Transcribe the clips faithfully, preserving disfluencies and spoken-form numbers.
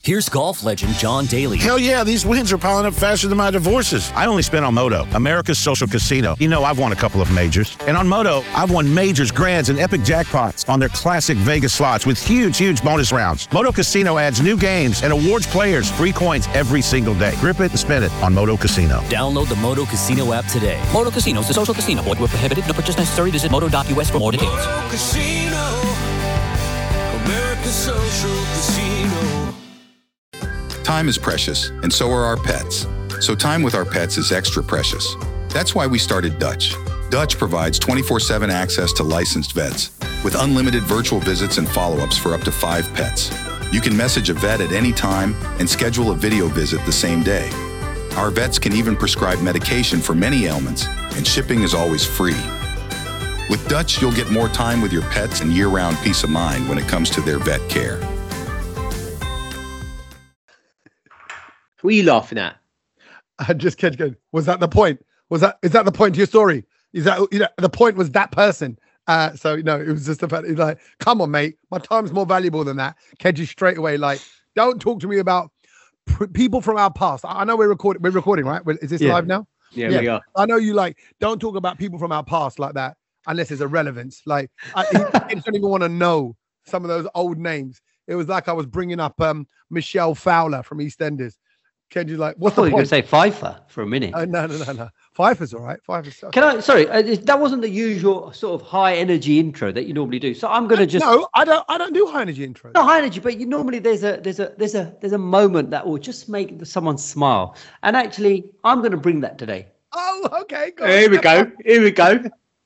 Here's golf legend John Daly. Hell yeah, these wins are piling up faster than my divorces. I only spent on Moto, America's social casino. You know, I've won a couple of majors. And on Moto, I've won majors, grands, and epic jackpots on their classic Vegas slots with huge, huge bonus rounds. Moto Casino adds new games and awards players free coins every single day. Grip it and spin it on Moto Casino. Download the Moto Casino app today. Moto Casino is a social casino. Void where prohibited. No purchase necessary. Visit moto dot U S for more details. Moto Casino, America's social casino. Time is precious, and so are our pets. So time with our pets is extra precious. That's why we started Dutch. Dutch provides twenty-four seven access to licensed vets, with unlimited virtual visits and follow-ups for up to five pets. You can message a vet at any time and schedule a video visit the same day. Our vets can even prescribe medication for many ailments, and shipping is always free. With Dutch, you'll get more time with your pets and year-round peace of mind when it comes to their vet care. What are you laughing at? I just kept going. Was that the point? Was that is that the point to your story? Is that you know the point was that person? Uh, so you know it was just about it's like, come on, mate, my time's more valuable than that. Kedgy straight away, like, don't talk to me about pr- people from our past. I, I know we're recording. We're recording, right? Is this yeah. live now? Yeah, yeah, we are. I know you like. Don't talk about people from our past like that unless it's a relevance. Like I, I don't even want to know some of those old names. It was like I was bringing up um, Michelle Fowler from EastEnders. Kenji's like, what's I thought the you were point? going to say Pfeiffer for a minute. Oh, no, no, no, no. Pfeiffer's all right. Pfeiffer's okay. Can I? Sorry, uh, that wasn't the usual sort of high energy intro that you normally do. So I'm going to just no. I don't. I don't do high energy intros. Not high energy, but you normally there's a there's a there's a there's a moment that will just make someone smile. And actually, I'm going to bring that today. Oh, okay. Go Here we go. Here we go.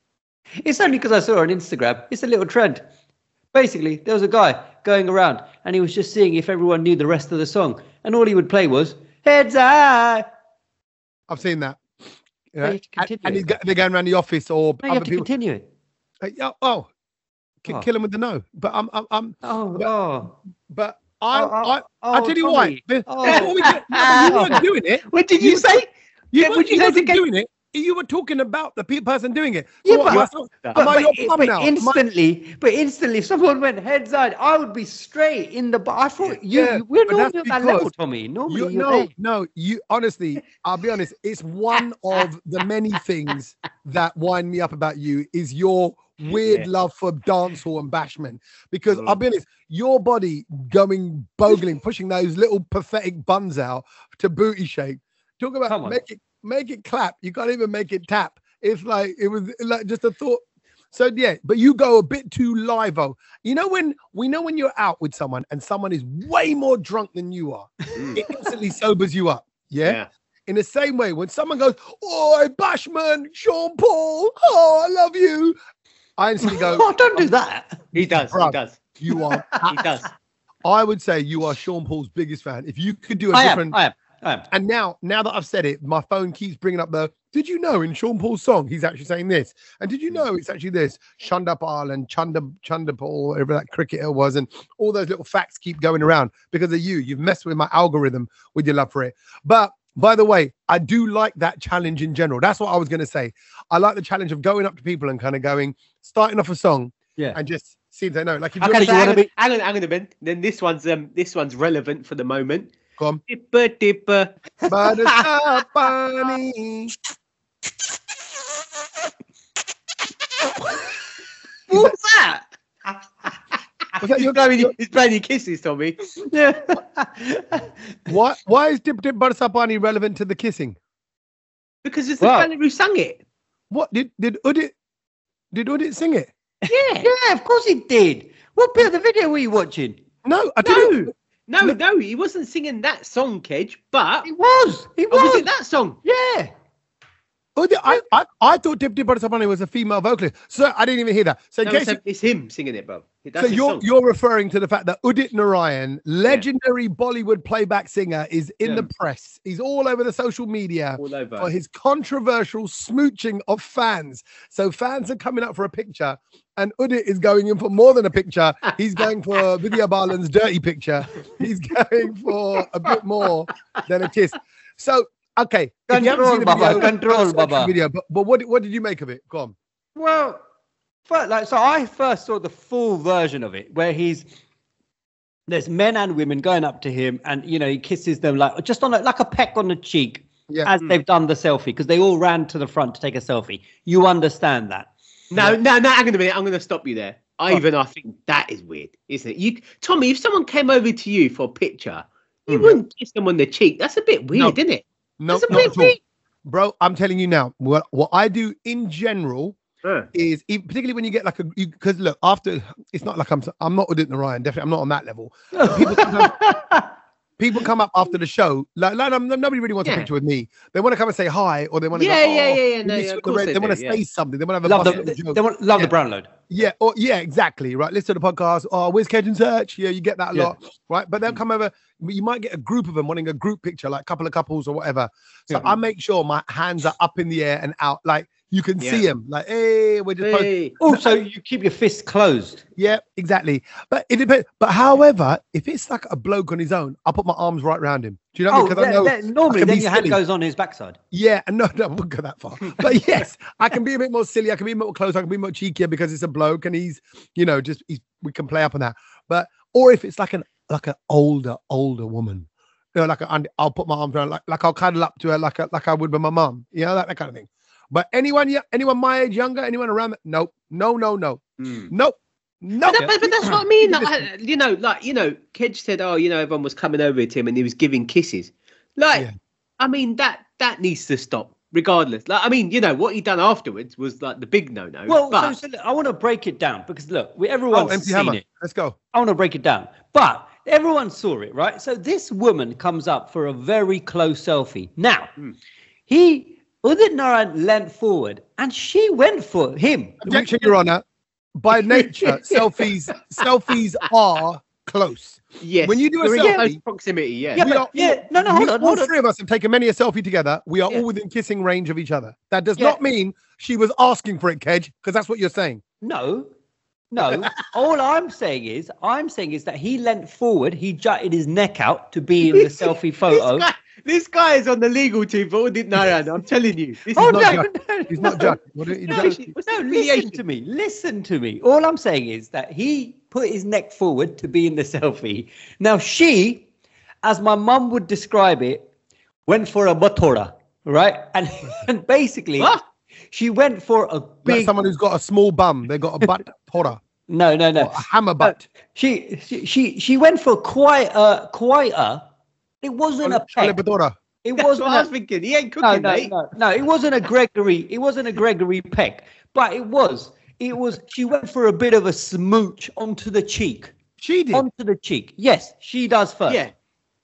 It's only because I saw it on Instagram. It's a little trend. Basically, there was a guy going around and he was just seeing if everyone knew the rest of the song, and all he would play was Heads High. I've seen that. You No, know, you have to and and continue he's it. go- they're going around the office or No, you other have to people. continue it. Uh, yeah, oh, K- Oh. kill him with the no. But I'm, I'm, I'm Oh, But- oh. but I, Oh, oh, I, oh, I tell you Tommy. why. Be- Oh. Before we get, no, but you weren't doing it. What did you say? You, Yeah, weren't, what'd you you say wasn't again? doing it. You were talking about the pe- person doing it. Yeah, So what, but- am I- but- am I your but, plum but now? Am I- instantly, but instantly, if someone went heads side, I would be straight in the. But I thought you, Yeah, we're but that's normally at that level, because Tommy. Normally, You, you're no, there. no, you honestly, I'll be honest, it's one of the many things that wind me up about you is your weird Yeah. love for dancehall and bashment. Because Mm. I'll be honest, your body going bogling, pushing those little pathetic buns out to booty shake. Talk Come about on. make it make it clap. You can't even make it tap. It's like it was like just a thought. So yeah, but you go a bit too live-o. You know when we know when you're out with someone and someone is way more drunk than you are, it instantly sobers you up. Yeah? Yeah. In the same way, when someone goes, "Oh, Bashman, Sean Paul, oh, I love you," I instantly go, Oh, don't do that. He does. Bruv. He does. "You are." He does. I would say you are Sean Paul's biggest fan. If you could do a I am. different, I am. I am. and now, now that I've said it, my phone keeps bringing up the. Did you know in Sean Paul's song he's actually saying this? And did you know it's actually this? Shundapal and Chunda Chundapal, whatever that cricketer was, and all those little facts keep going around because of you. You've messed with my algorithm with your love for it. But by the way, I do like that challenge in general. That's what I was going to say. I like the challenge of going up to people and kind of going, starting off a song, Yeah. and just see if they know. Like if Okay, you're, so you hang, wanna on, be- hang on, hang on a minute. Then this one's um, this one's relevant for the moment. go on. Dipper, dipper. Buttercup bunny. What's that? Was that he's, your- blowing, your- he's blowing your kisses, Tommy. Yeah. Why? Why is Dip Dip Buttercup bunny relevant to the kissing? Because it's the Wow. fella who sang it. What did did Udit did Udit sing it? Yeah. Yeah, of course he did. What bit of the video were you watching? No, I didn't. No, no, no. He wasn't singing that song, Kedge. But He was. He oh, was. was it that song? Yeah. Udit, I, I I thought Dip Dip Buttercup bunny was a female vocalist, so I didn't even hear that. So in No, case it's, you- a- it's him singing it, bro. That's so his you're song. you're referring to the fact that Udit Narayan, legendary Bollywood playback singer, is in Yeah. the press. He's all over the social media all over. for his controversial smooching of fans. So fans are coming up for a picture, and Udit is going in for more than a picture. He's going for Vidya Balan's dirty picture. He's going for a bit more than a kiss. So okay, if you haven't Control, seen the Baba, video, control, search the Baba. Video, but but what what did you make of it? Go on. Well, first, like so, I first saw the full version of it where he's there's men and women going up to him, and you know he kisses them like just on a, like a peck on the cheek, Yeah. as they've done the selfie because they all ran to the front to take a selfie. You understand that? No, no, no. Hang on a minute. I'm going to stop you there. I even I think that is weird, isn't it? You, Tommy, if someone came over to you for a picture, you Mhm. wouldn't kiss them on the cheek. That's a bit weird, No. isn't it? No, That's a not bit at all. weird. Bro, I'm telling you now, what what I do in general Uh, is, e- particularly when you get like a, because look, after, it's not like I'm, I'm not Udit Narayan, definitely, I'm not on that level. But people, sometimes, people come up after the show, like, like um, nobody really wants Yeah. a picture with me. They want to come and say hi, or they want to Yeah, go, yeah, oh, yeah, yeah, we no, miss yeah, you of at the course red- they they want do, to yeah. say something. They want to have a Love bust the of a they, joke. they want love Yeah. the brown load. Yeah, or yeah, exactly. Right. Listen to the podcast. Oh, where's Kedge and Search? Yeah, you get that a Yeah. lot. Right. But they'll come over. You might get a group of them wanting a group picture, like a couple of couples or whatever. So Yeah. I make sure my hands are up in the air and out. Like you can Yeah. see them. Like, hey, we're just posting. hey. Also, you keep your fists closed. Yeah, exactly. But it depends. But however, if it's like a bloke on his own, I'll put my arms right around him. Do you know what I Oh, mean? Because I yeah, know that- normally can then be your hand silly. goes on his backside. Yeah, and no, no, I won't go that far. But yes, I can be a bit more silly. I can be a bit more close. I can be more cheekier because it's a bloke and he's, you know, just he's, we can play up on that. But or if it's like an like an older older woman, you know, like a, and I'll put my arms around like like I'll cuddle up to her like a, like I would with my mum. You know, that, that kind of thing. But anyone, yeah, anyone my age, younger, anyone around that, nope, no, no, no, Mm. nope, no. But, that- but, but that's what I mean. Like, I- you know, like you know, Kedge said, "Oh, you know, everyone was coming over to him and he was giving kisses." Like, Yeah. I mean, that that needs to stop, regardless. Like, I mean, you know, what he done afterwards was like the big no-no. Well, but so, so look, I want to break it down because look, we, Oh, everyone's empty seen hammer. it. Let's go. I want to break it down, but everyone saw it, right? So this woman comes up for a very close selfie. Now, Mm. he Udit Narayan leant forward and she went for him. Objection, Your Honor. By nature, selfies selfies are close. yes, when you do a we're in selfie- close proximity, yeah. Yeah, We but- are yeah, no, no, hold we- on, all hold on. three of us have taken many a selfie together. We are Yeah. all within kissing range of each other. That does Yeah. not mean she was asking for it, Kedge, because that's what you're saying. No, no. All I'm saying is, I'm saying is that he leant forward, he jutted his neck out to be in the selfie photo. This guy, this guy is on the legal team for Udit Narayan. I'm telling you. This Oh is no, not not just- no, He's no. not judged. What do you- No, judge- What's no, the listen affiliation? to me. Listen to me. All I'm saying is that he put his neck forward to be in the selfie. Now she, as my mum would describe it, went for a batora, right? And and basically, What? she went for a like big. someone who's got a small bum, they got a butt horror, No, no, no. or a hammer butt. She she she, she went for quite a quite a. It wasn't a Chole peck. Badora. It That's wasn't what I was a, thinking. He ain't no, cooking, no, mate. no, no. It wasn't a Gregory. It wasn't a Gregory peck, but it was. It was. She went for a bit of a smooch onto the cheek. She did. Onto the cheek. Yes, she does first. Yeah.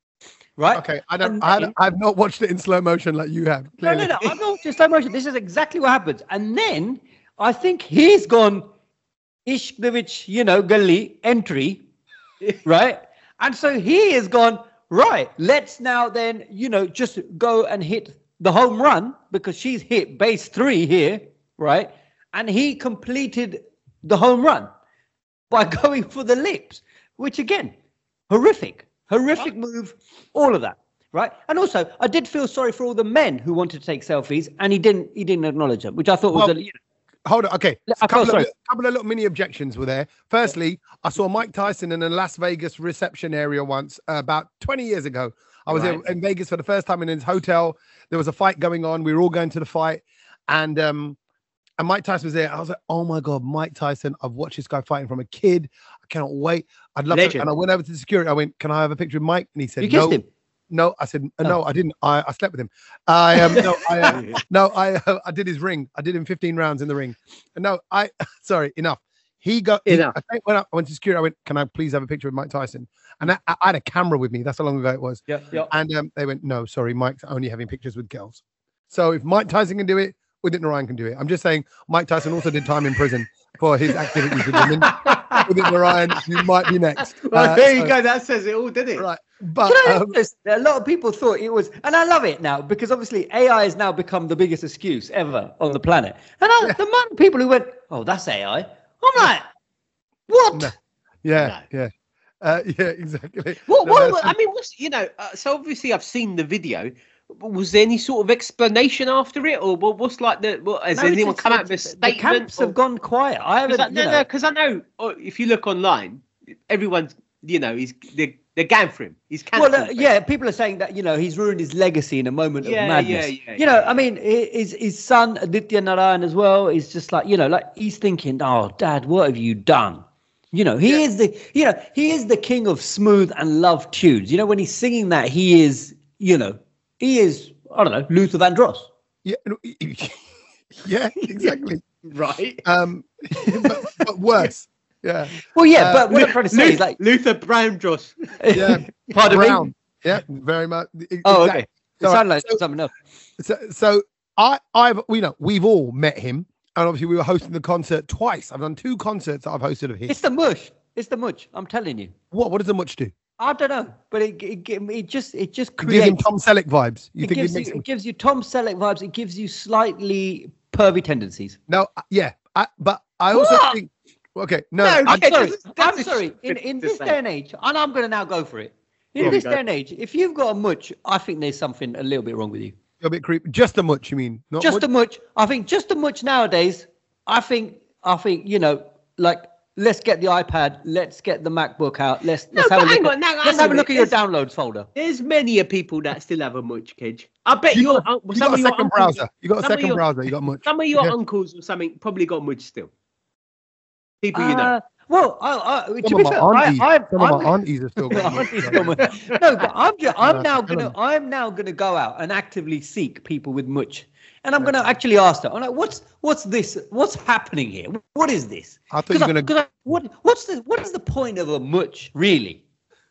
Right. Okay, I don't. And I, then- I've not watched it in slow motion like you have. No, Clearly. no, no. I'm not just slow motion. This is exactly what happens. And then I think he's gone Ishkdevich, you know, gully entry, right? And so he has gone, right, let's now then, you know, just go and hit the home run because she's hit base three here, right? And he completed the home run by going for the lips, which again, horrific, horrific move, all of that. Right, and also I did feel sorry for all the men who wanted to take selfies, and he didn't. He didn't acknowledge them, which I thought was Well, a, you know, Hold on. Okay. I A couple, feel of, sorry. couple of little mini objections were there. Firstly, I saw Mike Tyson in a Las Vegas reception area once uh, about twenty years ago. I was Right. in, in Vegas for the first time in his hotel. There was a fight going on. We were all going to the fight. And um, and Mike Tyson was there. I was like, oh my God, Mike Tyson. I've watched this guy fighting from a kid. I cannot wait. I'd love to. Legend. And I went over to the security. I went, can I have a picture of Mike? And he said, you kissed no. him. No, I said uh, no. I didn't. I, I slept with him. I um no. I uh, no. I uh, I did his ring. I did him fifteen rounds in the ring. No, I sorry. Enough. He got he- Enough. I think when I went to security, I went, "Can I please have a picture of Mike Tyson?" And I, I had a camera with me. That's how long ago it was. Yeah, yeah. And um, they went, "No, sorry, Mike's only having pictures with girls." So if Mike Tyson can do it, Udit Narayan can do it. I'm just saying, Mike Tyson also did time in prison for his activities with women. Udit Narayan, you might be next. Well, Uh, there you so- go. That says it all, didn't it? Right, but Can I um, just- a lot of people thought it was, and I love it now because obviously A I has now become the biggest excuse ever on the planet. And I, the amount of people who went, "Oh, that's A I," I'm like, "What?" No. yeah, yeah, uh, yeah, exactly. What, No, what, that's- what- I mean, what's, you know, uh, so obviously I've seen the video. but Was there any sort of explanation after it, or what, what's like the? What, has No, anyone it's- come out with a it's- statement? The camps or- have gone quiet. I Cause I, haven't. no, you no, know, because I know oh, if you look online, everyone's you know, he's they're, they're going for him. He's Well, cancelled. uh, yeah, people are saying that, you know, he's ruined his legacy in a moment Yeah, of madness. yeah, yeah, you know, yeah. I mean, hi- his his son Aditya Narayan as well is just like, you know, like he's thinking, oh, Dad, what have you done? You know, he is the, you know, he is the king of smooth and love tunes. You know, when he's singing that, he is, you know, he is, I don't know, Luther Vandross. Yeah, yeah, exactly. right. Um, but, but worse. Yeah, Well, yeah, Uh, but what I'm trying to say Lu- is like, Luther Brown-Dross. yeah. pardon Brown. me. Yeah, very much. e- Oh, exactly. okay. It So- sounded like so- something else. So, so I, I've, we know we've all met him, and obviously we were hosting the concert twice. I've done two concerts that I've hosted of his. It's the mush. It's the mush. I'm telling you. What? What does the much do? I don't know, but it it, it just it just Give him creates. Tom Selleck vibes. You It think gives it makes you, him? it gives you Tom Selleck vibes. It gives you slightly pervy tendencies. No, uh, yeah, I, but I also What? think. Okay, no, No, I- I'm Yeah, sorry. that's- that's I'm a sorry. In stupid in to this say. day and age, and I'm going to now go for it. In Here we this go. day and age, if you've got a much, I think there's something a little bit wrong with you. you're a bit creepy. Just a much, you mean? Not Just much? a much. I think just a much nowadays. I think. I think you know, like let's get the iPad. Let's get the MacBook out. Let's No, let's have a but hang look. on, now, At, let's hang have a on, look at your there's- downloads folder. There's many of people that still have a much, Kedge. I bet You your got, un- you some got of a your second uncles, browser. You got a some of second your- browser. You got much. some of your Yeah. uncles or something probably got much still. People you know. Uh, well, I, I, to Some be of my fair, I, aunties, I, some I'm, of my aunties are still got much. Aunties got much. No, but I'm ju- I'm Yeah, now tell gonna them. I'm now gonna go out and actively seek people with much, and I'm gonna actually ask them. I'm like, what's what's this? What's happening here? What is this? I thought you were 'Cause I- gonna- 'cause I- what what's the what is the point of a much really?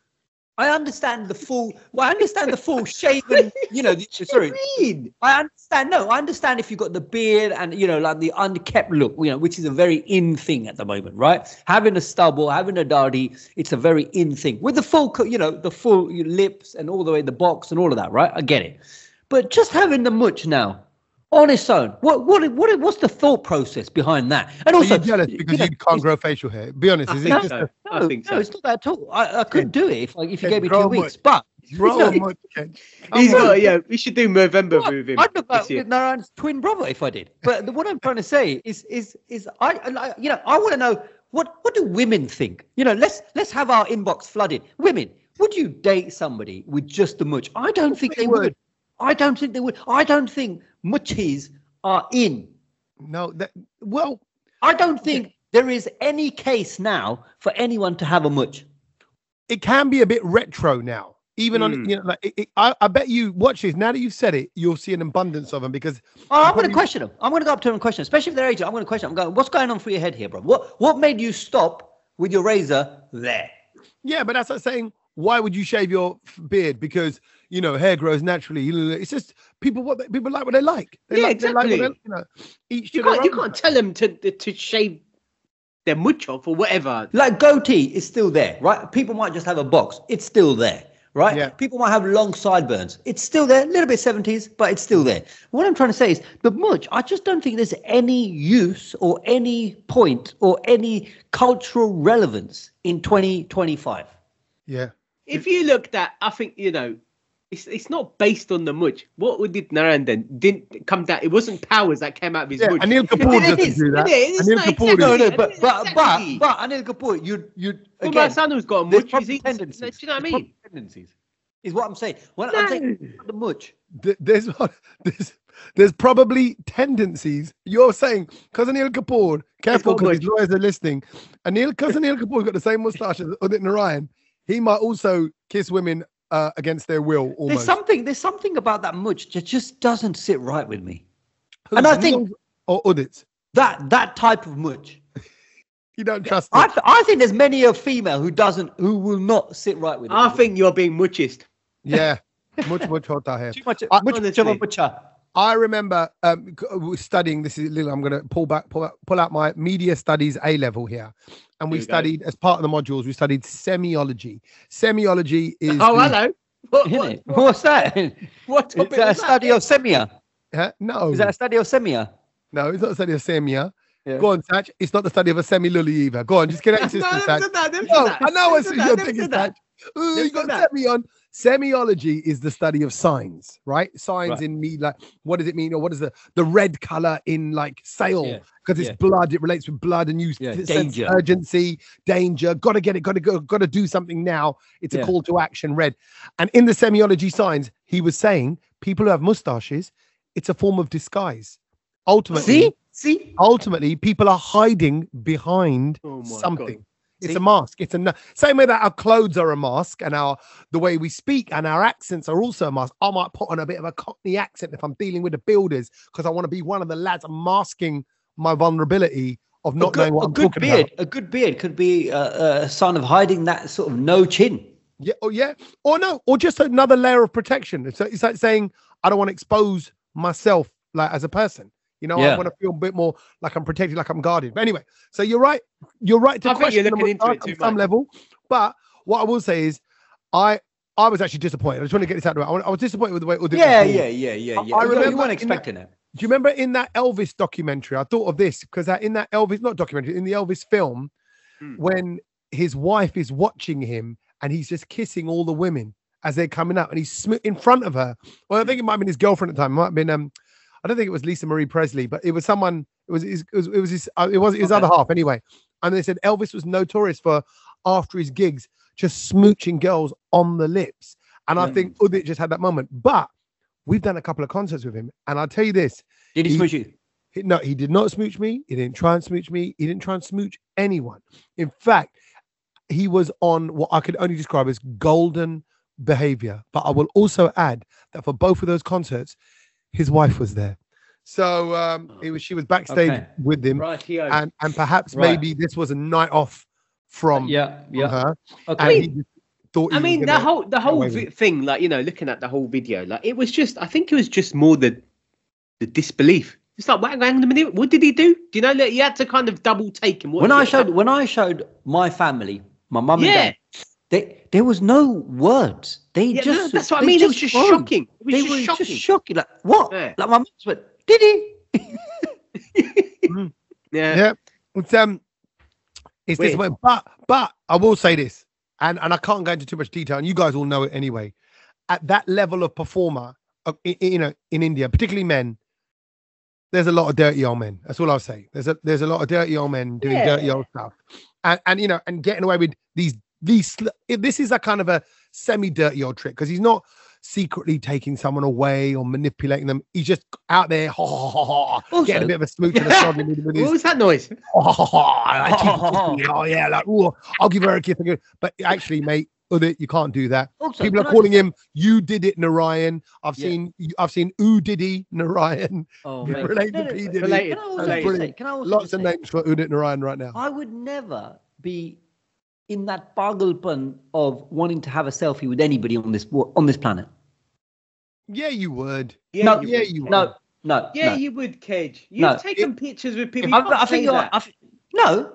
I understand the full. Well, I understand the full shaven. You know, the, sorry. Mean. I understand. No, I understand if you've got the beard and, you know, like the unkept look, you know, which is a very in thing at the moment, right? Having a stubble, having a dardy, it's a very in thing. With the full, co- you know, the full lips and all the way the box and all of that, right? I get it. But just having the much now on its own, what, what, what, what's the thought process behind that? And Are also, you jealous because know, you can't grow facial hair? Be honest. Is it think just so. a I think so. No, it's not that at all. I, I could do it if, like, if you Yeah, gave me grow two much. weeks, but grow no, a much? Ken? He's Come on. got, yeah, we should do November What? with him. I'd look this like year. Narayan's twin brother if I did. But the- what I'm trying to say is, is, is I, I- you know, I want to know what, what do women think? You know, let's let's have our inbox flooded. Women, would you date somebody with just the much? I don't think They they would. would. I don't think they would. I don't think muchies are in. No, that well, I don't think there is any case now for anyone to have a much. it can be a bit retro now. Even on, Mm. you know, like it, it- I, I bet you watch this. Now that you've said it, you'll see an abundance of them because Oh, I'm going probably- to question them. I'm going to go up to them and question, them, especially if they're aged. I'm going to question them. I'm going, what's going on for your head here, bro? What what made you stop with your razor there? yeah, but that's like saying, why would you shave your f- beard? Because you know hair grows naturally. You know, it's just people what they, people like what they like. They Yeah, like, they like what exactly. they, you know, each You to their can't, you own. can't tell them to to shave their much off or whatever. Like goatee is still there, right? People might just have a box. It's still there, right? Yeah. People might have long sideburns. It's still there, a little bit seventies, but it's still there. What I'm trying to say is the much, I just don't think there's any use or any point or any cultural relevance in twenty twenty-five. Yeah, If you looked at, I think, you know, it's it's not based on the much. What did Narayan then? Didn't come down. It wasn't powers that came out of his yeah. much. Anil It Kapoor is, doesn't do that. it is, it's Anil not Kapoor exactly- No, doesn't. no, but but Exactly. but but Anil Kapoor, you you Well, again, Sanu's got a there's much. probably He's- tendencies. Do you know what I There's mean? probably tendencies is what I'm saying. When I'm saying the much. Th- There's there's there's probably tendencies. You're saying because Anil Kapoor, careful got because his much. lawyers are listening. Anil, because Anil Kapoor's got the same mustache as Udit Narayan, he might also kiss women uh, against their will. There's Almost. something there's something about that much that just doesn't sit right with me. Who, and I think- Anil's or Udit's. That that type of much. You don't trust I, it. th- I think there's many a female who doesn't who will not sit right with it. I think you're being muchist. Yeah, much much hota hair. too much, I- much, much of a honestly. butcher. I remember um, c- uh, studying. This is little. I'm going to pull back, pull out, pull out my media studies A level here, and we Here we go. studied as part of the modules. We studied semiology. Semiology is Oh, the- hello. What, Isn't what, it? What's that? Is what topic that a was study of semia? Huh? No, Is that a study of semia? no, it's not a study of semia. Yeah. Go on, Satch. It's not the study of a semi-lully either. Go on, just get out your No, system, never Satch. said that, never No, said that. I know Never what said you're that, never thinking, said that. Satch. Ooh, Never you got said that. semi on. Semiology is the study of signs, right? Signs Right. in me, like what does it mean, or what is the the red color in like sail? Yeah. Because it's Yeah. blood, it relates with blood, and you Yeah, sense danger. urgency, danger. Got to get it. Got to go. Got to do something now. It's a Yeah. call to action. Red, and in the semiology signs, he was saying people who have mustaches, it's a form of disguise. Ultimately, See, see, ultimately, people are hiding behind Oh my something. God. It's See? a mask. It's a na- same way that our clothes are a mask, and our the way we speak and our accents are also a mask. I might put on a bit of a Cockney accent if I'm dealing with the builders because I want to be one of the lads. I'm masking my vulnerability of a not good, knowing what a I'm good talking beard, about. a good beard could be a, a sign of hiding that sort of no chin. Yeah, or yeah, or no, or just another layer of protection. It's, it's like saying I don't want to expose myself like as a person. You know, I Yeah. want to feel a bit more like I'm protected, like I'm guarded. But anyway, so you're right. You're right to I think you're question the looking into mustache it too on some much. level. But what I will say is, I I was actually disappointed. I just want to get this out of the way. I was- I was disappointed with the way it was Yeah, performed. yeah, yeah, yeah, I- yeah. I You- remember you weren't in expecting it. Do you remember in that Elvis documentary? I thought of this because that in that Elvis, not documentary, in the Elvis film, Hmm. when his wife is watching him and he's just kissing all the women as they're coming up and he's sm- in front of her. Well, I think it might have been his girlfriend at the time. It might have been, um, I don't think it was Lisa Marie Presley, but it was someone, it was his, it was, it was his, uh, it was his Okay. other half anyway. And they said Elvis was notorious for after his gigs, just smooching girls on the lips. And I Yeah. think Udit just had that moment. But we've done a couple of concerts with him. And I'll tell you this, Did he He- smooch you? he- no, he did not smooch me. He didn't try and smooch me. He didn't try and smooch anyone. In fact, he was on what I could only describe as golden behavior. But I will also add that for both of those concerts, his wife was there. So um, it was she was backstage Okay. with him, Right, here. and and perhaps Right. maybe this was a night off from, Yeah, from yeah. her, Okay. and he just thought. He I was mean, the gonna whole the get whole away with vi- it. thing, like you know, looking at the whole video, like it was just. I think it was just more the the disbelief. It's like, wait, hang on a minute, what did he do? Do you know that you had to kind of double take and watch When I it? showed when I showed my family, my mum and Yeah. dad, they, there was no words. They Yeah, no, just that's what I they mean. It was just froze. shocking. It was they just were shocking. just shocking. Like what? Yeah. Like my mum went, did he? Yeah. Yeah, it's um, it's Weird. disappointing. But but I will say this, and and I can't go into too much detail, and you guys all know it anyway. At that level of performer, uh, i- i- you know, in India, particularly men, there's a lot of dirty old men. That's all I'll say. There's a there's a lot of dirty old men doing dirty Yeah. old stuff, and and you know, and getting away with these these. sl- if This is a kind of a semi-dirty old trick because he's not secretly taking someone away or manipulating them. He's just out there, ha, ha, ha, ha, Also- getting a bit of a smooch and a snog with, with What his. was that noise? Oh, ha, ha, ha, I cheat, cheat, cheat, oh yeah, like ooh, I'll give her a kiss. But actually, mate, Udit, you can't do that. Also, People are can I calling just- him "You did it, Narayan." I've Yeah. seen, I've seen "Oo Diddy Narayan." Oh, Yeah, mate. related No, to no, P. no, Diddy. Related. Can I also Related. just say, can I also Lots just of say, names for Udit Narayan right now. I would never be in that pagalpan of wanting to have a selfie with anybody on this wo- on this planet. Yeah, you would. Yeah, no, you yeah, would. you would. no, no. Yeah, no. you would, Kedge. You've No. taken pictures with people. If You I, can't I say think you're. that. I, thi- no,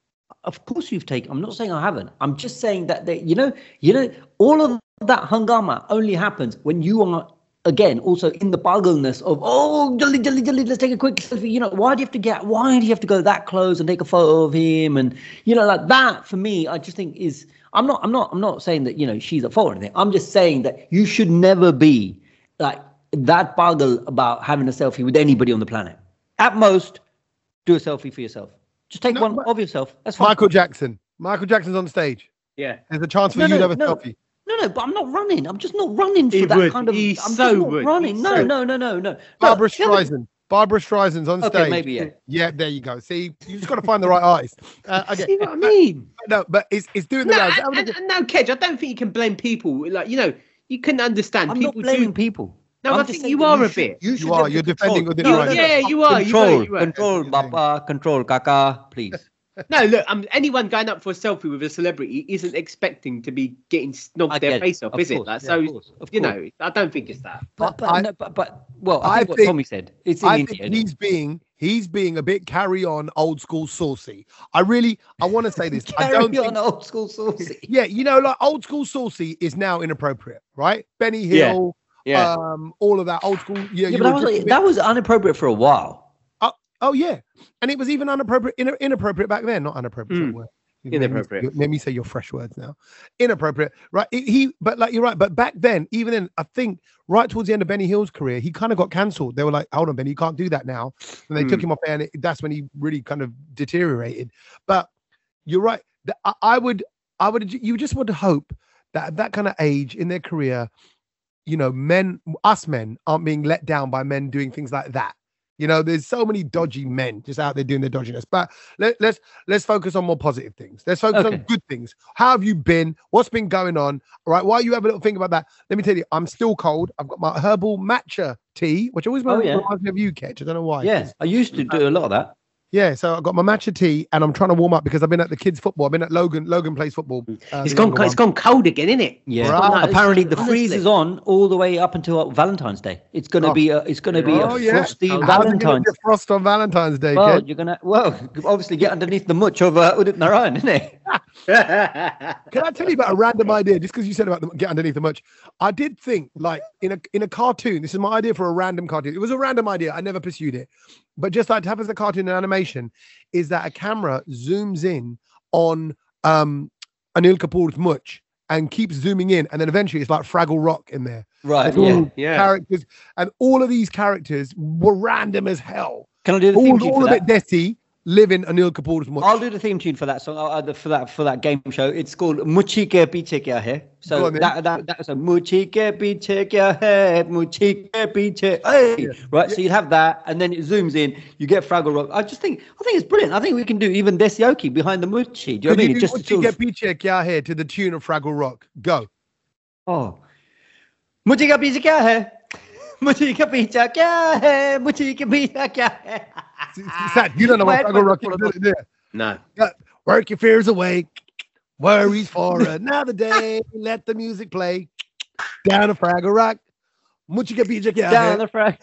of course you've taken. I'm not saying I haven't. I'm just saying that they, you know, you know, all of that hangama only happens when you are again also in the pagalness of oh, jolly, jolly, jolly, let's take a quick selfie. You know, why do you have to get? Why do you have to go that close and take a photo of him? And you know, like that for me, I just think is. I'm not. I'm not. I'm not saying that you know she's at fault or anything. I'm just saying that you should never be like that pagal about having a selfie with anybody on the planet. At most, do a selfie for yourself. Just take No, one but- of yourself. That's fine. Michael Jackson. Michael Jackson's on stage. Yeah. There's a chance for No, you no, to have a no. selfie. No, no, but I'm not running. I'm just not running for He that would. kind of. He I'm so just not would. running. He No, so- no, no, no, no. Barbara No, the other- Streisand. Barbara Streisand's on Okay, stage. maybe yeah. Yeah, there you go. See, you just got to find the right artist. Uh, okay. See what I mean? No, but it's it's doing the No, rounds. and, and, and no, Kedge, I don't think you can blame people. Like, you know, you can understand I'm not people blaming do. people. No, I'm I just think saying you that are a should- bit. You, should are, have you're the control. defending Udit No, Narayan. no, Yeah, you are. You Control, were. You were. control, Baba, control, Kaka, please. No, look, um, anyone going up for a selfie with a celebrity isn't expecting to be getting I snogged their get it. face off, Of is it? course, Like, yeah, so, of course, of you course. know, I don't think it's that. But, but, I- no, but, but well, I, I think what think- Tommy said. It's in I India. think he's being he's being a bit carry on, old school saucy. I really I want to say this. I Carry don't on, think, old school saucy. yeah, you know, like old school saucy is now inappropriate, right? Benny Yeah, Hill, Yeah. um, all of that old school. Yeah, Yeah, you but that were was, just a bit- that was inappropriate for a while. oh yeah, and it was even inappropriate, in, inappropriate back then. Not inappropriate. Mm. sorry, word. Inappropriate. Let me, let me say your fresh words now. Inappropriate, right? He, he, but like you're right. But back then, even then, I think right towards the end of Benny Hill's career, he kind of got cancelled. They were like, "Hold on, Benny, you can't do that now." And they Mm. took him off there, and it, that's when he really kind of deteriorated. But you're right. The- I, I would, I would, you just would hope that at that kind of age in their career, you know, men, us men, aren't being let down by men doing things like that. You know, there's so many dodgy men just out there doing their dodginess. But let, let's let's focus on more positive things. Let's focus Okay. on good things. How have you been? What's been going on? All right. While you have a little think about that, let me tell you, I'm still cold. I've got my herbal matcha tea, which always Oh, yeah. reminds me of you, Ketch. I don't know why. Yeah, I used to do a lot of that. Yeah. So I've got my matcha tea, and I'm trying to warm up because I've been at the kids' football. I've been at Logan. Logan plays football. uh, It's the gone. younger It's one. gone cold again, isn't it? Yeah. Right. Like, Apparently, the honestly. freeze is on all the way up until Valentine's Day. It's gonna Oh. be a. It's gonna be Oh, a yeah. frosty How's it How's it gonna Valentine's. be frost on Valentine's Day, Well, kid? you're gonna. Well, obviously get underneath the much of uh, Udit Narayan, isn't it? Can I tell you about a random idea? Just because you said about the, get underneath the much, I did think like in a in a cartoon. This is my idea for a random cartoon. It was a random idea. I never pursued it, but just like to have as a cartoon and animation is that a camera zooms in on um Anil Kapoor's much and keeps zooming in, and then eventually it's like Fraggle Rock in there. Right. It's Yeah. all Yeah. characters, and all of these characters were random as hell. Can I do the theme All, tune all for of that? it Desi live in Anil Kapoor's much. I'll do the theme tune for that song. Uh, the- for that for that game show. It's called Muchi Ke Piche Kya Hai. Go So on then. that that that's a Muchi Ke Piche Kya Hai, Muchi Ke Piche. Hey, Yeah. right. So you'd have that, and then it zooms in. You get Fraggle Rock. I just think I think it's brilliant. I think we can do even Desioki behind the Muchi. Do you know what I Could you mean? do It just Muchi sort Ke of- Piche Kya Hai to the tune of Fraggle Rock? Go. Oh. Muchi Ke Piche Kya Hai. Muchi Ke Piche Kya Hai, Muchi Ke Piche Kya Hai. Sad. You don't know what Wait, Fraggle wait, Rock hold is, on. do you? No. Yeah. Work your fears away. Worries for another day. Let the music play. Down to Fraggle Rock. Muchi Ke Piche Kya Down Hai. the front.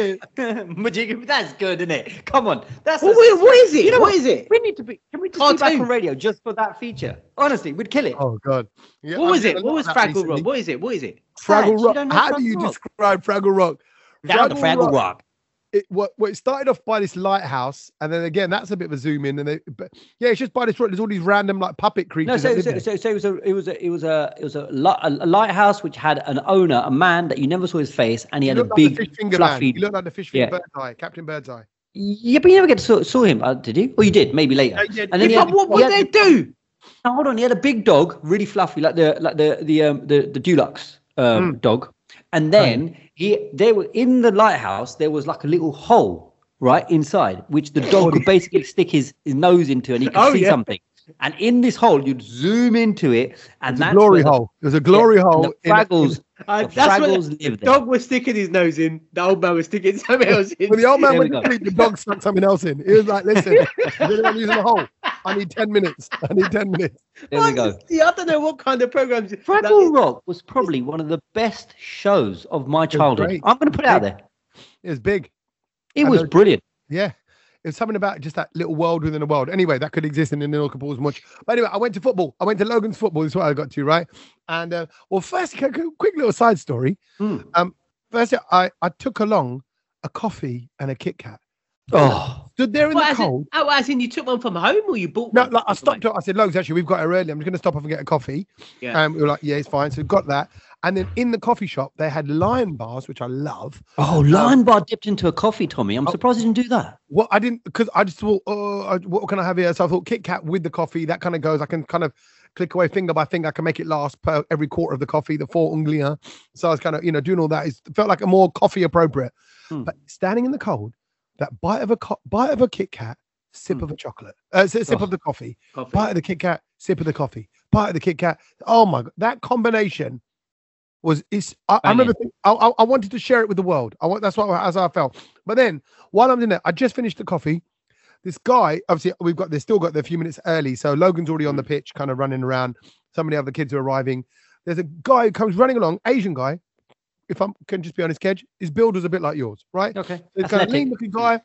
Muchi Ke- That's good, isn't it? Come on. That's Well, a- what, what is it? You know what is it? We need to be. Can we just be back Cartoon. on radio just for that feature? Honestly, we'd kill it. Oh God. Yeah, What I've was done it? a What lot was of that Fraggle recently. Rock? What is it? What is it? Fraggle Sad, you Rock. don't know How do Fraggle you Rock? describe Fraggle Rock? Down the Fraggle Rock. It, what, well, it started off by this lighthouse, and then again, that's a bit of a zoom in, and they, but yeah, it's just by this. There's all these random like puppet No, creatures. so, that so, live there. so, so it was a it was a it was a it was a, li- a lighthouse which had an owner, a man that you never saw his face, and he, He had a looked like the big fish finger man. fluffy. He looked like the fish Yeah. finger Birdseye, Captain Birdseye. Yeah, but you never get to saw, saw him, uh, did you? Well, you did, maybe later. Yeah, yeah, and then he Yeah, had, but what he would had- they do? No, hold on, he had a big dog, really fluffy, like the like the the um the the Dulux um, Mm. dog, and then he they were in the lighthouse. There was like a little hole right inside, which the dog could basically stick his, his nose into, and he could Oh, see yeah. something. And in this hole, you'd zoom into it, and It's a that's glory where the- hole. It was a glory yeah, and hole. The in- in- Fraggles, Uh, the that's what Fraggles the, live the there. dog was sticking his nose in. The old man was sticking something else in. when the old man There went we to go. sleep, the dog stuck something else in. He was like, "Listen, I'm using the hole. I need ten minutes. I need ten minutes." There we go. Honestly, I don't know what kind of programs. Fraggle like, Rock was probably one of the best shows of my childhood. great. I'm going to put it out there. It was big. It I was know. brilliant. Yeah. It's something about just that little world within a world. Anyway, that could exist in Anil Kapoor's much. But anyway, I went to football. I went to Logan's football. This is what I got to, right? And uh, well, first, quick quick little side story. Hmm. Um, first, I, I took along a coffee and a Kit Kat. Oh, Stood there in What, the as in, cold. oh, as in you took one from home or you bought No, one? like I from stopped. home? I said, Logs, actually, we've got it early. I'm just going to stop off and get a coffee. Yeah. And we were like, yeah, it's fine. So we got that. And then in the coffee shop, they had Lion bars, which I love. oh, Lion Bar dipped into a coffee, Tommy. I'm Oh. surprised you didn't do that. Well, I didn't because I just thought, oh, I- what can I have here? So I thought Kit Kat with the coffee. That kind of goes. I can kind of click away finger by finger. I can make it last per every quarter of the coffee, the four unglia. So I was kind of, you know, doing all that. It felt like a more coffee appropriate. Hmm. But standing in the cold, that bite of a co- bite of a Kit Kat, sip Hmm. of a chocolate, uh, sip sip Oh. of the coffee, Coffee. bite of the Kit Kat, sip of the coffee, bite of the Kit Kat. Oh my god, that combination was it's. I, I remember think, I, I I wanted to share it with the world. I want that's what as I felt. But then while I'm in there, I just finished the coffee. This guy, obviously, we've got they still got there a few minutes early, so Logan's already on the pitch, kind of running around. Some of the other kids are arriving. There's a guy who comes running along, Asian guy. If I can just be honest, Kedge, his build was a bit like yours, right? Okay. This kind of Athletic. lean looking guy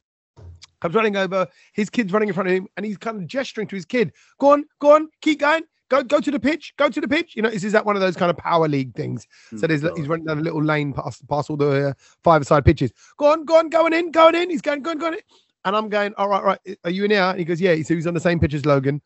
comes running over, his kid's running in front of him, and he's kind of gesturing to his kid. Go on, go on, keep going. Go, go to the pitch, go to the pitch. You know, this is that one of those kind of power league things. So there's he's running down a little lane past, past all the uh, five-a-side pitches. Go on, go on, going in, going in. He's going, going, going in. And I'm going, all right, right. Are you in here? And he goes, yeah. So he's on the same pitch as Logan.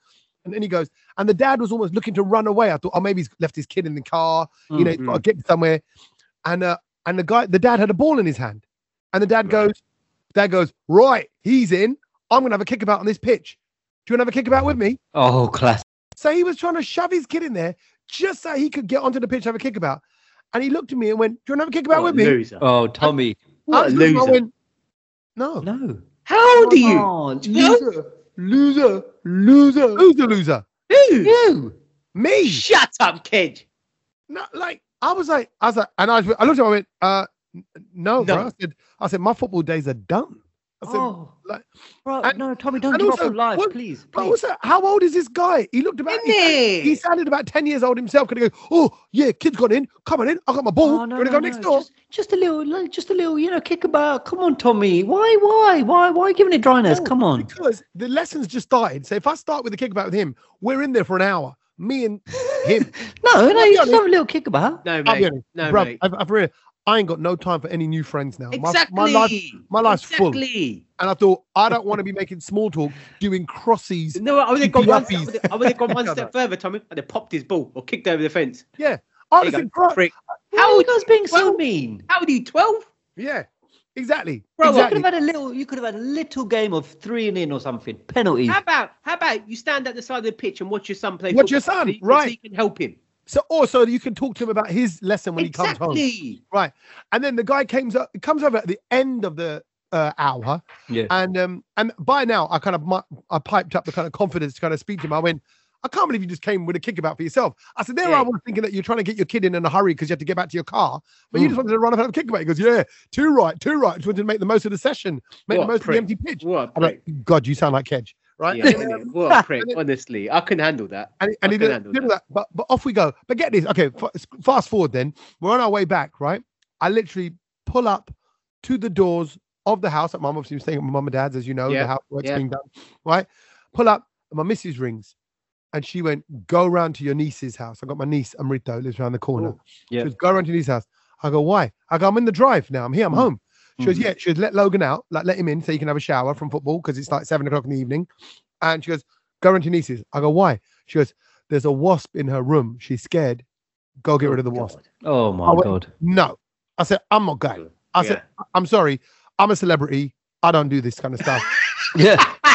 And then he goes, and the dad was almost looking to run away. I thought, oh, maybe he's left his kid in the car. You know, he's got to get somewhere. And uh, and the guy, the dad had a ball in his hand. And the dad Right. goes, dad goes, right, he's in. I'm going to have a kickabout on this pitch. Do you want to have a kickabout with me? Oh, class. So he was trying to shove his kid in there just so he could get onto the pitch and have a kickabout. And he looked at me and went, do you want to have a kickabout What with a me? loser. Oh, Tommy. What a I looked at him, I loser. went, no. No. How old are you? Oh, Loser, loser, loser. Who's the loser? Who? you. Me. Shut up, kid. No, like I was like, I was like, and I, I looked at him, I went, uh, n- no, No. bro. I said, I said, my football days are done. I said, Oh, like, bro, and- no, Tommy, don't and give also, up on life, what- please. but please. also, how old is this guy? He looked about, he, Isn't he it? sounded about ten years old himself. Could he go, oh yeah, kid's got in, come on in, I got my ball. Oh, no, you want to no, go next no. door? Just, just a little, like, just a little, you know, kick about. Come on, Tommy. Why, why, why, why are you giving it dryness? No, Come on. Because the lessons just started. So if I start with the kickabout with him, we're in there for an hour. Me and him. No, no, be you just honest. have a little kick about. No, I'll be mate. honest. No, Bruv, mate. I've, I've really, I ain't got no time for any new friends now. My- Exactly. My, life, my life's full. exactly. and I thought I don't want to be making small talk, doing crossies. No, I would have gone one. Yuppies. I would have- I would have gone one Shut step up. further, Tommy. I'd have popped his ball or kicked over the fence. Yeah, There I you was go, cro- prick. How How are you old? guys being so Well, mean? How old are you? Twelve? Yeah, exactly. Bro, You could exactly. have had a little. You could have had a little game of three and in or something. Penalties. How about how about you stand at the side of the pitch and watch your son play? Watch your football son, so you can- right. So you can help him. So also you can talk to him about his lesson when he comes home. Exactly. Right. And then the guy comes up, comes over at the end of the uh, hour. Yeah. And um, and by now I kind of mu- I piped up the kind of confidence to kind of speak to him. I went, I can't believe you just came with a kickabout for yourself. I said, there Yeah. I was thinking that you're trying to get your kid in in a hurry because you have to get back to your car, but Mm. you just wanted to run up and have a kickabout. He goes, yeah, too right, too right. Just wanted to make the most of the session, make What the a most of prick. the empty pitch. What a I'm like, prick. God, you sound like Kedge, right? Yeah, innit? What a prick. Honestly, I couldn't handle that. And, and I he can did, handle did that. that. But, but off we go. But get this. Okay, f- fast forward then. We're on our way back, right? I literally pull up to the doors of the house. At mum, obviously, was staying at my mum and dad's, as you know, Yeah, the house work's yeah. being done, right? Pull up, and my missus rings. And she went, go round to your niece's house. I got my niece, Amrita, lives around the corner. Oh, yeah. She goes, go round to your niece's house. I go, why? I go, I'm in the drive now. I'm here. I'm home. She goes, Mhm. yeah. She goes, let Logan out, like let him in so he can have a shower from football because it's like seven o'clock in the evening. And she goes, go round to your niece's. I go, why? She goes, there's a wasp in her room. She's scared. Go get rid of the wasp. Oh my I went, god. No. I said, I'm not going. I said, I'm sorry. I'm a celebrity. I don't do this kind of stuff. Yeah.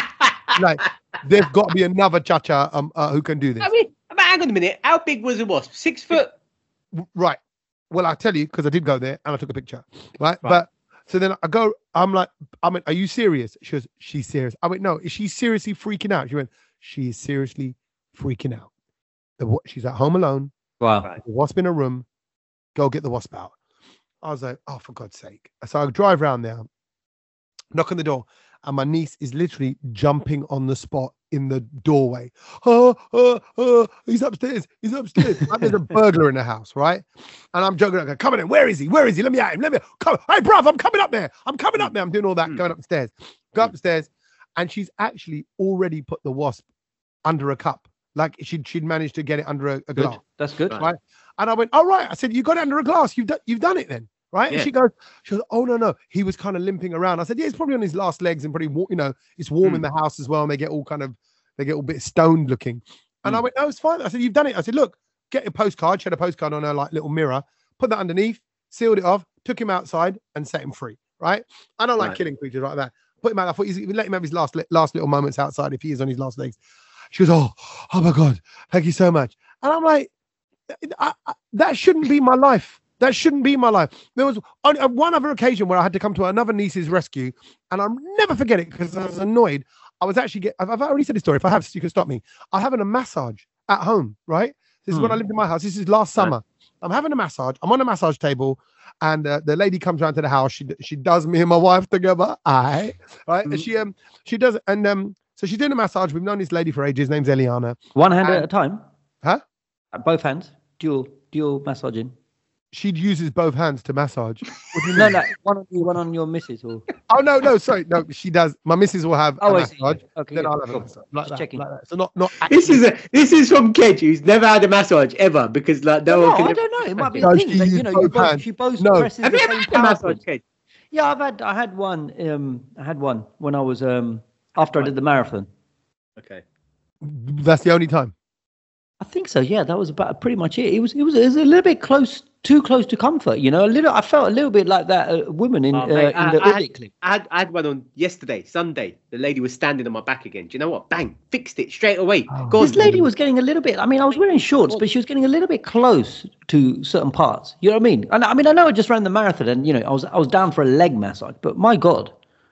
Like, there's got to be another cha-cha um, uh, who can do this. I mean, but hang on a minute. How big was the wasp? Six foot? Right. Well, I'll tell you because I did go there and I took a picture. Right? Right. But so then I go, I'm like, I mean, are you serious? She goes, she's serious. I went, no, is she seriously freaking out? She went, she is seriously freaking out. The, wa- she's at home alone. Wow. Right. The wasp in her room. Go get the wasp out. I was like, oh, for God's sake. So I drive round there, knock on the door, and my niece is literally jumping on the spot in the doorway. Oh, oh, oh, he's upstairs. He's upstairs. Like there's a burglar in the house, right? And I'm joking. I go, come on in. Where is he? Where is he? Let me at him. Let me. Come. Hey, bruv, I'm coming up there. I'm coming up there. I'm doing all that, Mm. going upstairs. Go upstairs, and she's actually already put the wasp under a cup. Like she'd she'd managed to get it under a, a Good. glass. That's good. Right. Right. And I went, all right. I said, you got it under a glass. You've done, you've done it then. Right. And Yeah. she goes, she goes, oh, no, no. He was kind of limping around. I said, yeah, he's probably on his last legs and probably, wa- you know, it's warm in the house as well. And they get all kind of, they get all a bit stoned looking. And I went, no, it's fine. I said, you've done it. I said, look, get a postcard. She had a postcard on her like little mirror, put that underneath, sealed it off, took him outside and set him free. Right. I don't like Right. killing creatures like that. Put him out. I thought he's let him have his last, li- last little moments outside if he is on his last legs. She goes, oh, oh my God, thank you so much. And I'm like, I, I, that shouldn't be my life. That shouldn't be my life. There was on, on one other occasion where I had to come to another niece's rescue, and I'll never forget it because I was annoyed. I was actually get. I've, I've already said this story. If I have, you can stop me. I'm having a massage at home. Right. This is when I lived in my house. This is last summer. I'm having a massage. I'm on a massage table, and uh, the lady comes around to the house. She she does me and my wife together. I right. And she um she does and um so she's doing a massage. We've known this lady for ages. Name's Eliana. One hand And- at a time. Huh? At both hands. Dual dual massaging. She uses both hands to massage. No, no, one on you, one on your missus. Or Oh no, no, sorry, no. She does. My missus will have oh, a I see. massage. Okay, Then yeah, I'll have cool. a massage. Like Just that, checking. like that. So not not. This actually- is a this is from Kedge, who's never had a massage ever because like no, No, one I can. don't know. It might be No, a thing she that you used know. You both both, hands. she both No. presses Have the you ever same had a power massage, points. Kedge? Yeah, I've had. I had one. Um, I had one when I was um after I did the marathon. Okay. That's the only time. I think so. Yeah, that was about pretty much it. It was. It was. It was a little bit close, too close to comfort. You know, a little. I felt a little bit like that uh, woman in Oh, uh, mate, in I, the I, Udik had, clip. I, had, I had one on yesterday, Sunday. The lady was standing on my back again. Do you know what? Bang, fixed it straight away. Oh. Go on. This lady was getting a little bit. I mean, I was wearing shorts, but she was getting a little bit close to certain parts. You know what I mean? And I mean, I know I just ran the marathon, and you know, I was I was down for a leg massage. But my God,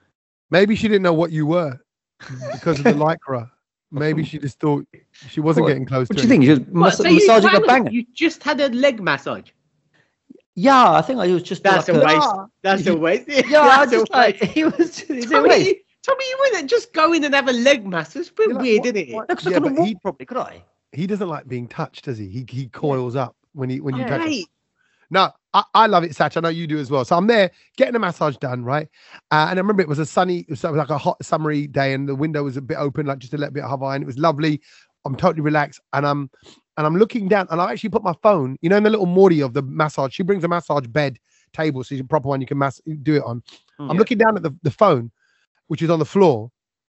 Maybe she didn't know what you were because of the lycra. Maybe she just thought she wasn't What- getting close what to do you think? She was What, mas- so you, massaging a hang on, banger. you just had a leg massage. Yeah, I think I was just That's like a waste. Ah. That's a waste. Yeah, I That's a just like waste. he was. It's a Tommy, waste. you, Tommy, you wouldn't just go in and have a leg massage. It's a bit You're like, weird, what- isn't it? what- No, 'cause I Yeah, couldn't but walk he- properly, could I? He doesn't like being touched, does he? He he coils up when he when you Oh, touch him. mate. No, I, I love it, Satch. I know you do as well. So I'm there getting a massage done, right? Uh, and I remember it was a sunny, it was like a hot summery day, and the window was a bit open, like just a little bit of Hawaii, and it was lovely. I'm totally relaxed, and I'm and I'm looking down, and I actually put my phone, you know, in the little Morty of the massage. She brings a massage bed table, so it's a proper one you can mass do it on. I'm Yeah. looking down at the, the phone, which is on the floor,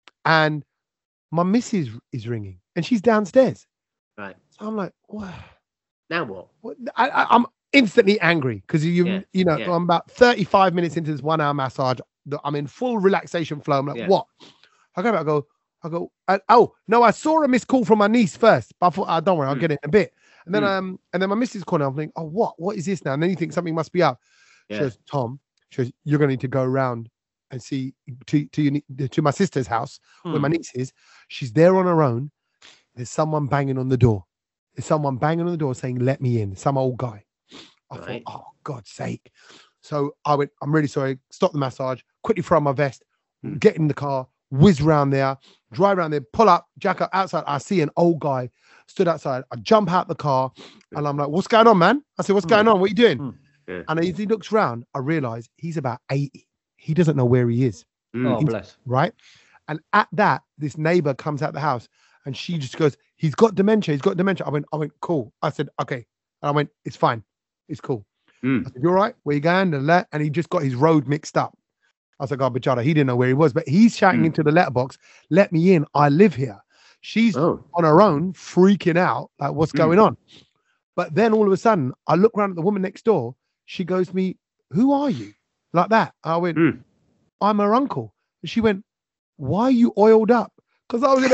and my missus is ringing, and she's downstairs. Right. So I'm like, what? Now what? What- I, I, I'm instantly angry because you Yeah, you know yeah. I'm about thirty-five minutes into this one hour massage. the- I'm in full relaxation flow. I'm like, Yeah. what? I go back, I go, I go, uh, oh no, I saw a missed call from my niece first, but I thought, oh, don't worry, I'll Mm. get it in a bit. And then Mm. um and then my missus calling. I'm thinking, oh what? What is this now? And then you think something must be up. She Yeah. goes, Tom, she goes, you're gonna need to go around and see to to your, nie- to my sister's house where my Hmm. niece is. She's there on her own. There's someone banging on the door. There's someone banging on the door saying, let me in. Some old guy. I Right. thought, oh, God's sake. So I went, I'm really sorry. Stop the massage. Quickly throw on my vest. Mm. Get in the car. Whiz round there. Drive around there. Pull up. Jack up outside. I see an old guy stood outside. I jump out the car. And I'm like, what's going on, man? I said, what's Mm. going on? What are you doing? Mm. Yeah. And as he looks round, I realize he's about eighty. He doesn't know where he is. Mm. Oh, He's- bless. Right. And at that, this neighbor comes out the house and she just goes, he's got dementia. He's got dementia. I went, I went, cool. I said, okay. And I went, it's fine. It's cool. Mm. I said, you all right? Where you going? And that- and he just got his road mixed up. I was like, oh, Bajada, he didn't know where he was, but he's shouting Mm. into the letterbox, let me in. I live here. She's Oh. on her own, freaking out, like, what's Mm. going on? But then all of a sudden, I look around at the woman next door. She goes to me, who are you? Like that. I went, Mm. I'm her uncle. And she went, why are you oiled up? Because I was in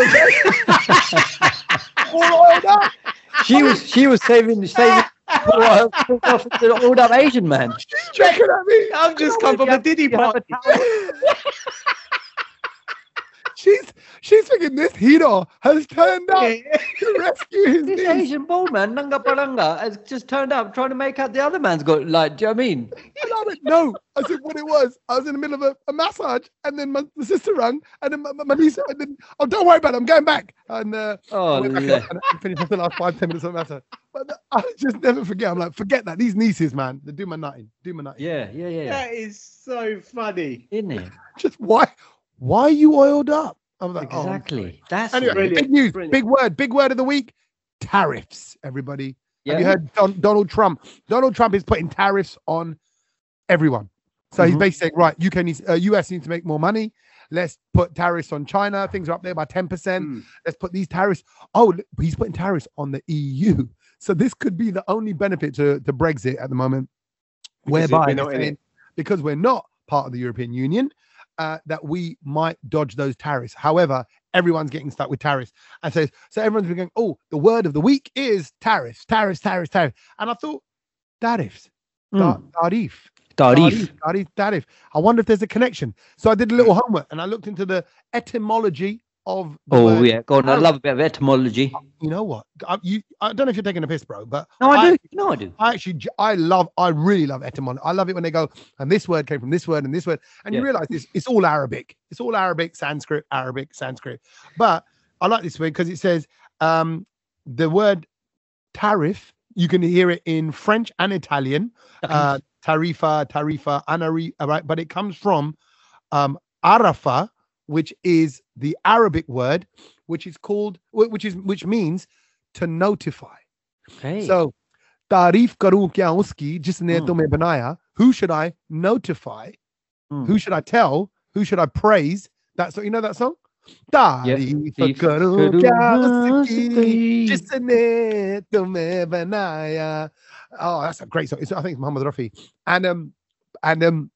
a all oiled up. She was she was saving saving for uh, for the old up Asian man. She's checking at me. I've just come from a Diddy You have party. a towel. She's she's thinking this hero has turned up Yeah. to rescue his This niece. Asian bald man, Nanga Paranga, has just turned up trying to make out the other man's got like. Do you know what I mean? And I went, no. I said, what it was. I was in the middle of a, a massage, and then my, my sister rang, and then my, my, my niece, and then, oh, don't worry about it, I'm going back. And uh, I Oh, went back le- and I finished off the last five, ten minutes of the massage. But I just never forget. I'm like, forget that. These nieces, man, they do my nutting. Do my nutting. yeah, yeah, yeah, yeah. That is so funny. Isn't it? Just why? Why are you oiled up? I was like, oh, I'm Exactly. sorry. That's Anyway, it. Brilliant, big news, brilliant. big word, big word of the week: tariffs. Everybody, Yeah. have you heard Don- Donald Trump? Donald Trump is putting tariffs on everyone. So he's Mhm. basically saying, right, U K needs, uh, U S needs to make more money. Let's put tariffs on China. Things are up there by ten percent. Mm. Let's put these tariffs. Oh, l- he's putting tariffs on the E U. So this could be the only benefit to, to Brexit at the moment, Because whereby we're they're not in saying, it. because we're not part of the European Union, uh, that we might dodge those tariffs. However, everyone's getting stuck with tariffs. And so, so everyone's been going, oh, the word of the week is tariffs, tariffs, tariffs, tariffs. And I thought, tariffs, ta- Mm. tarif. Tarif. Tarif, tarif. I wonder if there's a connection. So I did a little homework and I looked into the etymology of the Oh word. yeah, go on. I tariff. love a bit of etymology. You know what? I, you, I don't know if you're taking a piss, bro, but No, I do. No, I do. I actually, j- I love, I really love etymology. I love it when they go, and this word came from this word and this word. And you Yeah. realize it's, it's all Arabic. It's all Arabic, Sanskrit, Arabic, Sanskrit. But I like this word because it says um, the word tariff, you can hear it in French and Italian. Uh, tarifa, tarifa, anari, all right? But it comes from um, arafa, which is the Arabic word, which is called, wh- which is, which means to notify. Okay. So, तारीफ करूं क्या उसकी जिसने Hmm. तुम्हें बनाया? Who should I notify? Hmm. Who should I tell? Who should I praise? That's what you know that song. तारीफ तारीफ करूं करूं क्या ना उसकी उसकी। जिसने तुम्हें बनाया. Oh, that's a great song. It's, I think it's Muhammad Rafi. And um and um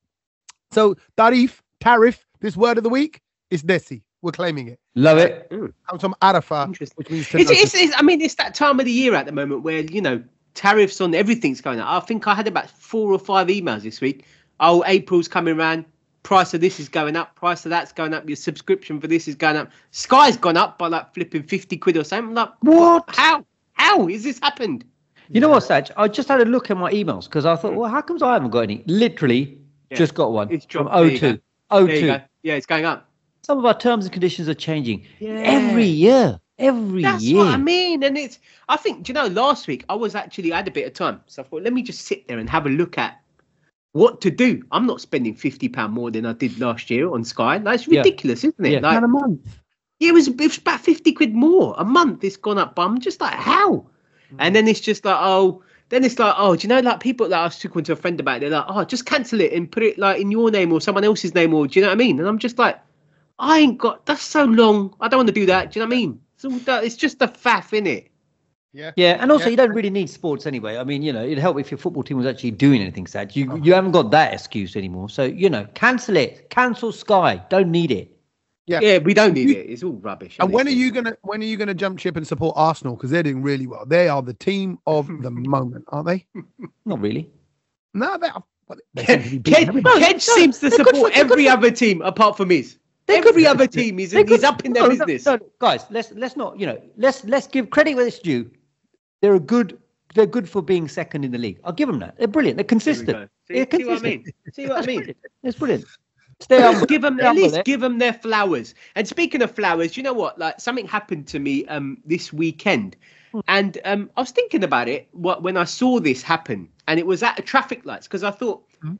so tarif, tariff, this word of the week is Desi. We're claiming it. Love it. Comes from Arafah, Interesting. which means to It's, notice. it's, it's, I mean, it's that time of the year at the moment where, you know, tariffs on everything's going up. I think I had about four or five emails this week. Oh, April's coming around. Price of this is going up. Price of that's going up. Your subscription for this is going up. Sky's gone up by like flipping fifty quid or something. I'm like, What? How? How is this happened? You know what, Saj? I just had a look at my emails because I thought, well, how comes I haven't got any? Literally, Yeah. just got one It's from dropped. There you O two. go. There you O two. go. Yeah, it's going up. Some of our terms and conditions are changing Yeah. every year. Every That's year. what I mean. And it's, I think, do you know, last week I was actually, I had a bit of time. So I thought, let me just sit there and have a look at what to do. I'm not spending fifty pounds more than I did last year on Sky. That's Yeah. ridiculous, isn't it? Yeah. Like, a month. yeah, it was, it was about fifty quid more a month. It's gone up. But I'm just like, how? And then it's just like, oh, then it's like, oh, do you know, like people that I was talking to a friend about, they're like, oh, just cancel it and put it like in your name or someone else's name, or do you know what I mean? And I'm just like, I ain't got, that's so long. I don't want to do that. Do you know what I mean? It's, all that, it's just a faff, innit? Yeah. Yeah, and also Yeah. you don't really need sports anyway. I mean, you know, it'd help if your football team was actually doing anything, Sad. You you haven't got that excuse anymore. So, you know, cancel it. Cancel Sky. Don't need it. Yeah. Yeah, we don't need it. It's all rubbish. And when are honestly. you gonna when are you gonna jump ship and support Arsenal? Because they're doing really well. They are the team of the moment, aren't they? Not really. No, they are. Well, they seem to be Ken, beating Ken, everybody. Ken seems to they're good support for- they're good every for- other team apart from his. They're Every good- other team, he's, They're he's good- up in their no, no, business. no, guys, let's let's not, you know, let's let's give credit where it's due. They're a good they're good for being second in the league. I'll give them that. They're brilliant. They're There we consistent. go. They're See, see what I consistent. mean? See what I That's mean? brilliant. It's brilliant. Stay humble. Give them Stay at humble, least eh? give them their flowers. And speaking of flowers, you know what? Like something happened to me um this weekend, and um I was thinking about it what when I saw this happen, and it was at a traffic lights because I thought.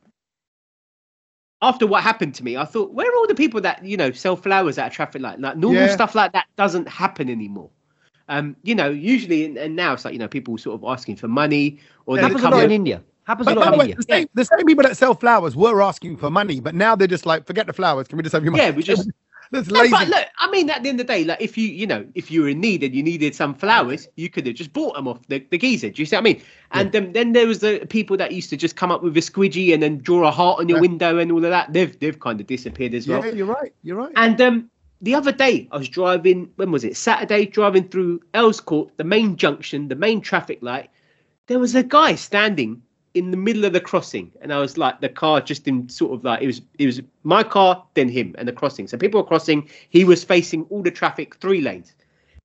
After what happened to me, I thought, where are all the people that, you know, sell flowers at a traffic light? Like normal Yeah. stuff like that doesn't happen anymore. Um, you know, usually and, and now it's like, you know, people sort of asking for money or Yeah, they Happens a come lot in with- India. Happens But a by lot the in way, India. the same, the same people that sell flowers were asking for money, but now they're just like, forget the flowers. Can we just have your money? Yeah, we just That's No, lazy. but look, I mean, at the end of the day, like if you, you know, if you were in need and you needed some flowers, you could have just bought them off the, the geezer. Do you see what I mean? And um, then there was the people that used to just come up with a squidgy and then draw a heart on your Yeah. window and all of that. They've they've kind of disappeared as well. Yeah, you're right. You're right. And um, the other day, I was driving. When was it? Saturday, driving through Earls Court, the main junction, the main traffic light. There was a guy standing in the middle of the crossing, and I was like, the car just in sort of like it was it was my car, then him, and the crossing. So people were crossing. He was facing all the traffic, three lanes.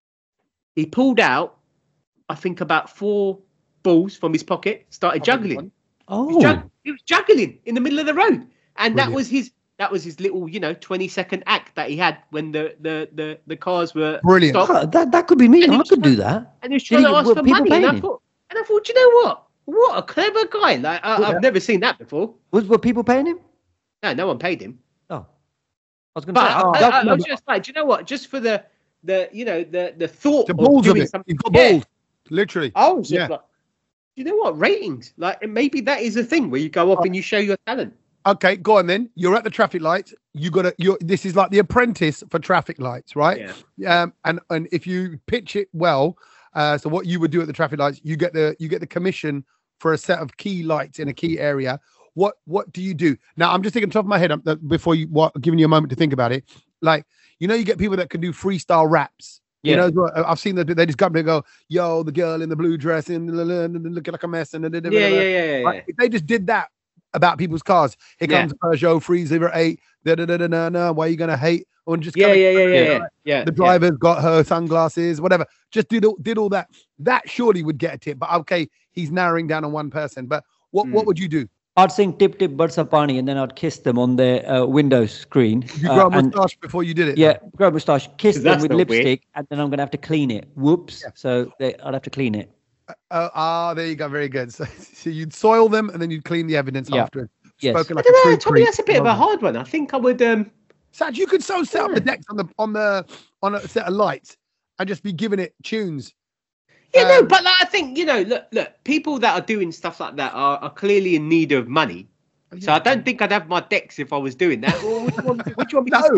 He pulled out, I think, about four balls from his pocket, started juggling. He Oh, was, jug- he was juggling in the middle of the road, and that Brilliant. was his that was his little, you know, twenty second act that he had when the the the, the cars were Brilliant. stopped. oh, that that could be me. And I he could was- do that. And he was Did trying he- to ask were for people money, and I paying him? thought, and I thought, you know what? What a clever guy! Like I, Yeah. I've never seen that before. Was were people paying him? No, no one paid him. Oh, I was going But to say. I, oh, I, that- I, no, was just like, do you know what? Just for the the you know the the thought The of balls of doing it. something. You've got Yeah. balls. Literally. I was just Yeah. like, you know what? Ratings, like maybe that is a thing where you go up and you show your talent. Okay, go on then. You're at the traffic lights. You got to. You're. This is like The Apprentice for traffic lights, right? Yeah. Um. And and if you pitch it well, uh, so what you would do at the traffic lights, you get the you get the commission for a set of key lights in a key area. What what do you do now? I'm just thinking top of my head. I'm, uh, before you what, giving you a moment to think about it. Like you know, you get people that can do freestyle raps. You Yeah. know, as well. I've seen that they just come and go, "Yo, the girl in the blue dress and looking like a mess," and Yeah, yeah, yeah, yeah. yeah. Right? If they just did that about people's cars, here Yeah. comes Peugeot three oh eight. Da da da da da da. Why are you gonna hate? Or just Yeah, kinda- yeah, yeah, yeah, Yeah. yeah. yeah. The driver's got her sunglasses, whatever. Just did all, did all that. That surely would get a tip. But okay, he's narrowing down on one person. But what what Mm. would you do? I'd sing "Tip Tip Birds of Pani" and then I'd kiss them on their uh, window screen. You uh, grow a and- mustache before you did it. Yeah, grow a moustache, kiss them That's with not weird. lipstick, and then I'm gonna have to clean it. Whoops! Yeah. So they, I'd have to clean it. Uh, ah, there you go. Very good. So, so you'd soil them and then you'd clean the evidence Yeah. afterwards. Yes. Spoken I like don't a know, true Tommy. priest. That's a bit of a hard one. I think I would. um Saj, you could so set up the Yeah. decks on the on the on a set of lights and just be giving it tunes. Yeah, no, Um, but like, I think you know, look, look, people that are doing stuff like that are, are clearly in need of money. So I don't think I'd have my decks if I was doing that. Well, which one? Which one would you No. scratch?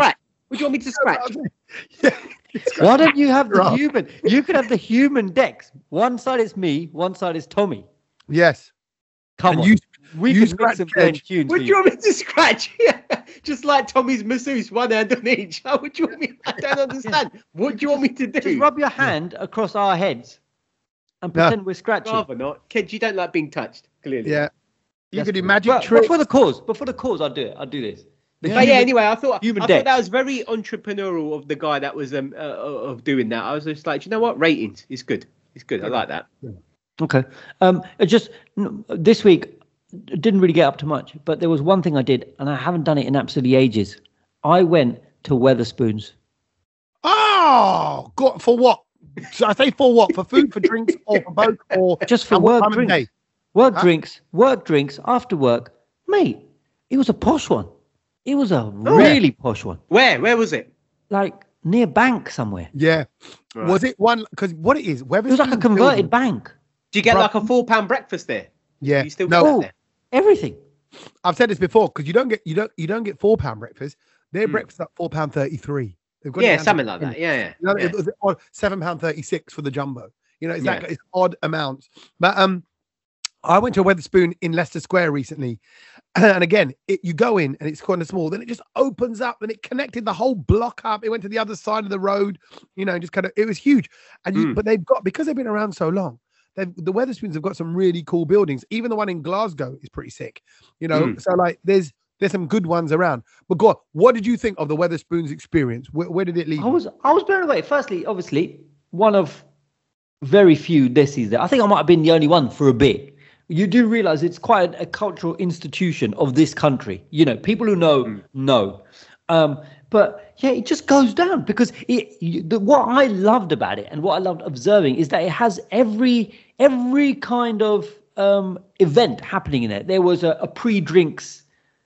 What do you want me to scratch? Yeah. Why don't you have the Right. human? You could have the human decks. One side is me, one side is Tommy. Yes. Come And on. you- we you could scratch mix some Kedge. French tunes. What for do you. you want me to scratch? Just like Tommy's masseuse, one hand on each. How would you want me? I don't understand. What do you want me to do? Just rub your hand across our heads and No. pretend we're scratching. Rather not. Kid, you don't like being touched, clearly. Yeah. You That's could do true. magic but, but tricks. for the cause. But for the cause, I'll do it. I'll do this. The But yeah, human- anyway, I thought human I decks. thought that was very entrepreneurial of the guy that was um uh, of doing that. I was just like, do you know what? Ratings is good. It's good. I like that. Okay. Um, it just n- this week it didn't really get up to much, but there was one thing I did, and I haven't done it in absolutely ages. I went to Weatherspoons. Oh, God, for what? So I say for what? For food, for drinks, or for both, or Just for at what work time of drinks. day? Work Huh? drinks, work drinks after work, mate. It was a posh one. It was a Oh, really posh one, Where? Where was it? like near bank somewhere. Yeah. Right. Was it one? Because what it is, It was like a Weatherspoons converted building- bank. Do you get Bro- like a four pound breakfast there? Yeah. You still No, get Oh, that there? everything. I've said this before because you don't get you don't you don't get four pound breakfast. Their Mm. breakfast at four pound thirty three. They've got it Yeah, down to something like penny. that. Yeah, yeah. You know, yeah. it was odd, seven pound thirty six for the jumbo. You know, it's Yeah. that it's odd amounts. But um, I went to a Weatherspoon in Leicester Square recently, and again, it, you go in and it's kind of small. Then it just opens up and it connected the whole block up. It went to the other side of the road. You know, just kind of it was huge. And you, Mm. but they've got because they've been around so long. They've, the Weatherspoons have got some really cool buildings. Even the one in Glasgow is pretty sick. You know, Mm. so like there's there's some good ones around. But God, what did you think of the Weatherspoons experience? Where, where did it lead? I you? was I was blown away. Firstly, obviously, one of very few Desi's there. I think I might have been the only one for a bit. You do realize it's quite a, a cultural institution of this country. You know, people who know know. Um, but yeah, it just goes down because it. You, the, what I loved about it and what I loved observing is that it has every every kind of um, event happening in it. There was a, a pre-drinks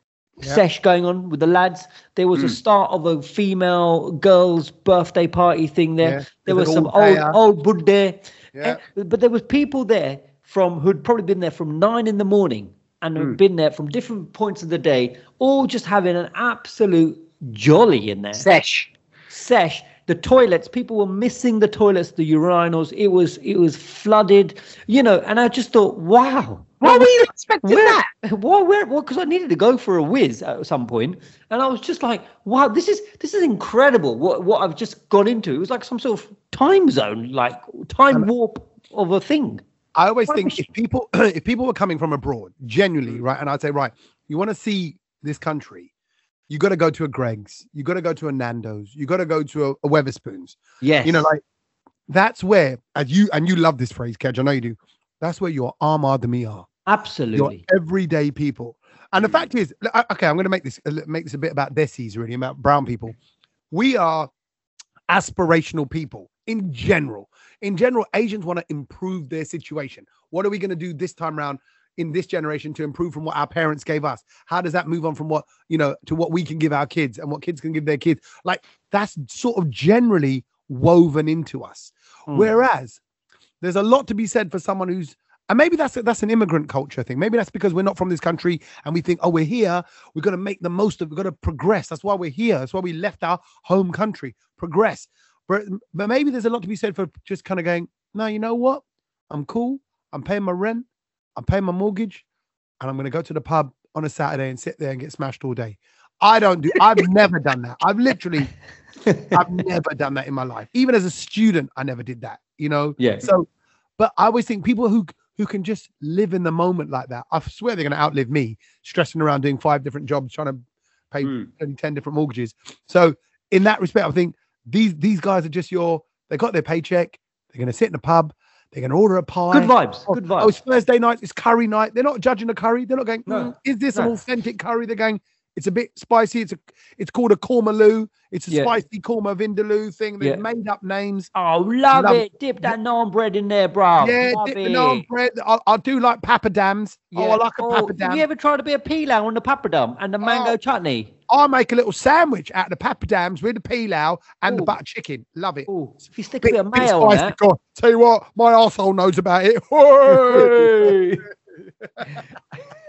sesh going on with the lads. There was a start of a female girl's birthday party thing there. Yeah, There there's was an some old old pair. old bud there. Yeah. And- but there was people there from who'd probably been there from nine in the morning and had been there from different points of the day, all just having an absolute jolly in there. Sesh. Sesh. The toilets, people were missing the toilets, the urinals. It was it was flooded, you know. And I just thought, wow. Why were you expecting Where, that? why, where, well, because I needed to go for a whiz at some point, and I was just like, "Wow, this is this is incredible! What what I've just got into. It was like some sort of time zone, like time warp of a thing." I always Why think was if people if people were coming from abroad, genuinely, right, and I'd say, right, you want to see this country, you got to go to a Greg's, you got to go to a Nando's, you got to go to a, a Weatherspoons. Yes, You know, like that's where, as you and you love this phrase, Kedge, I know you do. That's where your Armand de Mi are. Your absolutely. everyday people. And the fact is, l- okay, I'm going to make this make this a bit about Desis, really, about brown people. We are aspirational people in general. In general, Asians want to improve their situation. What are we going to do this time around in this generation to improve from what our parents gave us? How does that move on from what, you know, to what we can give our kids and what kids can give their kids? Like that's sort of generally woven into us. Mm. Whereas there's a lot to be said for someone who's, and maybe that's that's an immigrant culture thing. Maybe that's because we're not from this country and we think, oh, we're here. We're going to make the most of it. We're going to progress. That's why we're here. That's why we left our home country. Progress. But, but maybe there's a lot to be said for just kind of going, no, you know what? I'm cool. I'm paying my rent. I'm paying my mortgage. And I'm going to go to the pub on a Saturday and sit there and get smashed all day. I don't do, I've never done that. I've literally, I've never done that in my life. Even as a student, I never did that, you know? Yeah. So, but I always think people who, who can just live in the moment like that, I swear they're going to outlive me, stressing around doing five different jobs, trying to pay Mm. only ten different mortgages. So in that respect, I think these these guys are just your, they got their paycheck, they're going to sit in a pub, they're going to order a pie. Good vibes. Oh, Good oh, it's vibes. Thursday night, it's curry night. They're not judging the curry. They're not going, No. "Mm, is this an No. authentic curry? They're going, it's a bit spicy. It's a, it's called a kormaloo. It's a Yeah. spicy korma vindaloo thing. They've Yeah. made up names. Oh, love, Love it. Dip that naan bread in there, bro. yeah, Love dip the it. naan bread. I, I do like papadams. Oh, I Yeah. like a Oh, papadam. have you ever tried a bit of pilau on the papadum and the mango Oh. chutney? I make a little sandwich out of the papadams with the pilau and the Ooh. butter chicken. Love it. Oh, if you stick Bit, a bit of bit mayo on spicy. that. God, tell you what, my arsehole knows about it. Hey!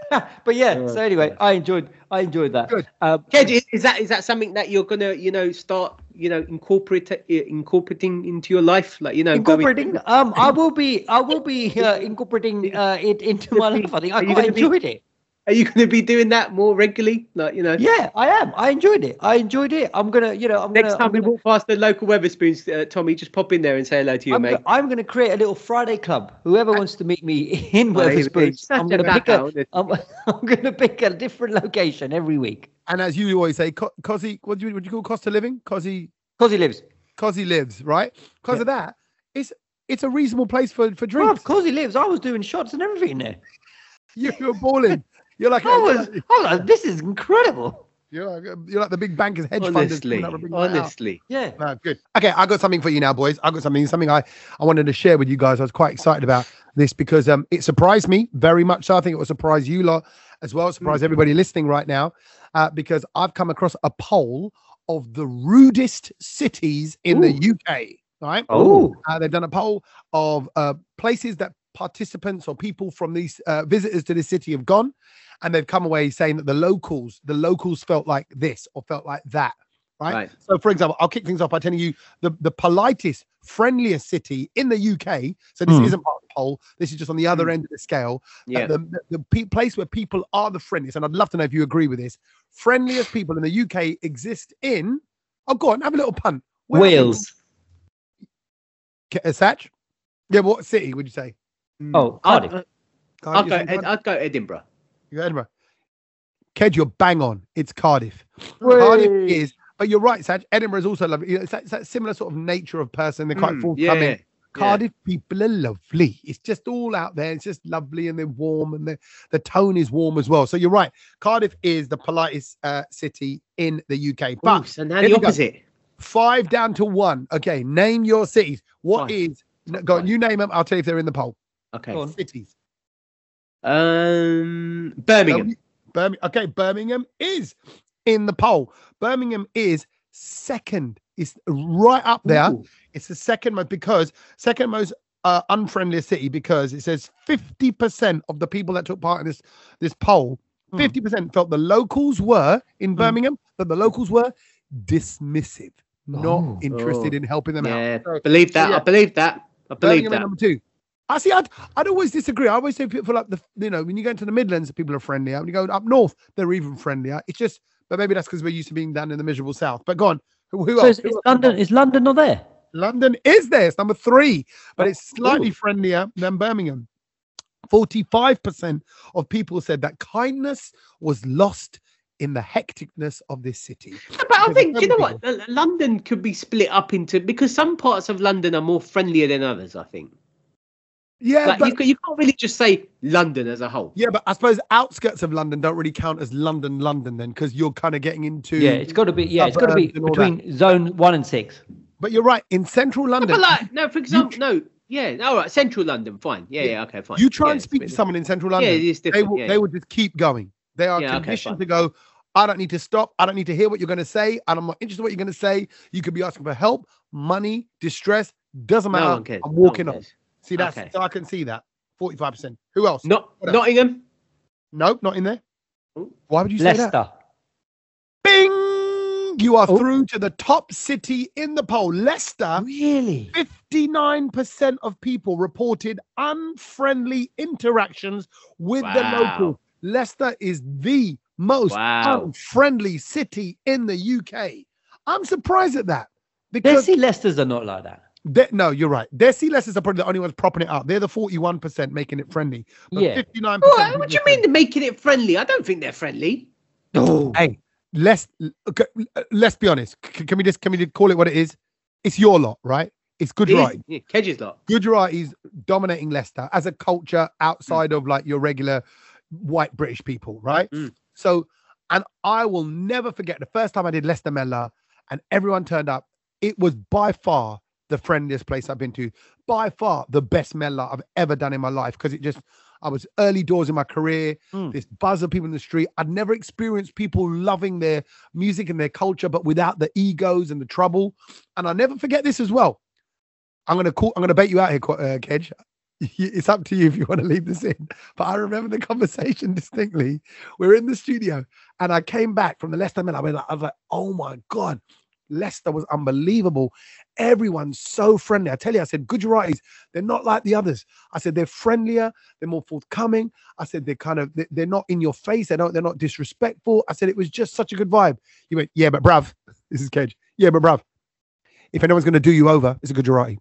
but yeah. So anyway, I enjoyed. I enjoyed that. Good. Um, Kedge, is- is that is that something that you're gonna, you know, start, you know, incorporate incorporating into your life, like, you know, going- incorporating. Um, I will be. I will be uh, incorporating uh, it into my life. I think I Are you quite gonna be- enjoyed it. Are you going to be doing that more regularly? Like, you know, Yeah, I am. I enjoyed it. I enjoyed it. I'm gonna, you know, I'm next gonna. time I'm we gonna, walk past the local Weatherspoons, uh, Tommy, just pop in there and say hello to you, I'm, mate. go- I'm gonna create a little Friday club. Whoever wants to meet me in Oh, here we go. Weatherspoons, Such I'm a gonna pick knackout, a. isn't it? I'm, I'm gonna pick a different location every week. And as you always say, co- Cosy, what do you what do you call cost of living? Cosy, Cause he lives. Cosy lives, right? Because Yeah. of that, it's it's a reasonable place for for Bro, drinks. cause he lives. I was doing shots and everything in there. You, you're balling. You're like, I was. I was like, this is incredible. you're like you're like the big bankers, hedge funders. Honestly, coming up and bringing that out. honestly. Yeah. No, good. Okay, I got something for you now, boys. I got something, something I, I wanted to share with you guys. I was quite excited about this because um, it surprised me very much. So I think it will surprise you lot as well. Surprise everybody listening right now, uh, because I've come across a poll of the rudest cities in the U K. Right? Oh. Uh, they've done a poll of uh, places that participants or people from these uh, visitors to this city have gone, and they've come away saying that the locals, the locals felt like this or felt like that. Right? Right. So, for example, I'll kick things off by telling you the, the politest, friendliest city in the U K. So this Mm. isn't part of the poll. This is just on the other Mm. end of the scale. Uh, Yeah. The, the, the pe- place where people are the friendliest, and I'd love to know if you agree with this. Friendliest people in the U K exist in. Oh, go on, have a little punt. Where are Wales. people? K- uh, Satch? Yeah, what city would you say? Oh, I'd, Cardiff. Can't I'd you go. say Ed, Cardiff? I'd go Edinburgh. You go Edinburgh. Ked, you're bang on. It's Cardiff. Cardiff Way. is, but you're right, Satch. Edinburgh is also lovely. You know, it's, that, it's that similar sort of nature of person. They're quite Mm, forthcoming. yeah, Cardiff people are lovely. It's just all out there. It's just lovely, and they're warm, and the the tone is warm as well. So you're right. Cardiff is the politest uh, city in the U K. But Ooh, so now here the we go. opposite. Five down to one. Okay, name your cities. What Five. is? no, Go on, Five. you name them. I'll tell you if they're in the poll. Okay. Go on. Cities. Um, Birmingham. Birmingham. Okay, Birmingham is in the poll. Birmingham is second. It's right up there. Ooh. It's the second most because second most uh, unfriendly city because it says fifty percent of the people that took part in this this poll, Hmm. fifty percent felt the locals were in Birmingham, that the locals were dismissive, not Oh. interested Oh. in helping them Yeah, out. So, believe that. yeah. I believe that. I believe Birmingham at that. number two. I see. I'd, I'd always disagree. I always say people like the, you know, when you go into the Midlands, people are friendlier. When you go up north, they're even friendlier. It's just, but maybe that's because we're used to being down in the miserable south. But go on. Who, who So else? is, is London? Is London not there? London is there. It's number three, but it's slightly Ooh. friendlier than Birmingham. forty-five percent of people said that kindness was lost in the hecticness of this city. But I Because think, do you know some what? L- London could be split up into, because some parts of London are more friendlier than others, I think. Yeah, Like, but you, ca- you can't really just say London as a whole. yeah, but I suppose outskirts of London don't really count as London, London then, because you're kind of getting into. Yeah, it's got to be. Yeah, it's got to be suburbs and all that. between zone one and six. But you're right. In central No, London, but like, no, for example, no, yeah, all right, central London, fine. Yeah, Yeah. yeah, okay, fine. you try Yeah, and it's a speak bit to someone in central different. London, Yeah, it's they different. will yeah, they yeah. will just keep going. They are Yeah, okay, conditioned fine. to go. I don't need to stop. I don't need to hear what you're going to say, and I'm not interested in what you're going to say. You could be asking for help, money, distress. Doesn't No matter. one cares. I'm no one walking on. cares. See, that's Okay. so I can see that. forty-five percent. Who else? Not What else? Nottingham. Nope, not in there. Oh. Why would you say that? Leicester. Bing! You are Oh. through to the top city in the poll. Leicester. Really? fifty-nine percent of people reported unfriendly interactions with the Wow. local. Leicester is the most Wow. unfriendly city in the U K. I'm surprised at that because Desi Leicesters are not like that. they- no, you're right. Desi Leicesters are probably the only ones propping it up. They're the forty-one percent making it friendly. But Yeah. fifty-nine percent. What, what do you mean they're making it friendly? I don't think they're friendly. Oh, Hey, let's okay, let's be honest. C- Can we just can we just call it what it is? It's your lot, right? It's Gujarati. Yeah, Kedge's lot. Gujaratis dominating Leicester as a culture outside of like your regular white British people, right? Mm. So, and I will never forget the first time I did Leicester Mela and everyone turned up. It was by far the friendliest place I've been to, by far the best Mela I've ever done in my life because it just, I was early doors in my career, Mm. this buzz of people in the street. I'd never experienced people loving their music and their culture, but without the egos and the trouble. And I'll never forget this as well. I'm gonna call. I'm gonna bait you out here, Qu- uh, Kedge. It's up to you if you want to leave this in. But I remember the conversation distinctly. We're in the studio, and I came back from the Leicester Mill. I was like, I was like, oh my God, Leicester was unbelievable. Everyone's so friendly. I tell you, I said, Gujaratis, they're not like the others. I said, they're friendlier, they're more forthcoming. I said, they're kind of, they're not in your face. They don't, they're not disrespectful. I said, it was just such a good vibe. He went, yeah, but bruv, this is Kedge. Yeah, but bruv, if anyone's going to do you over, it's a Gujarati.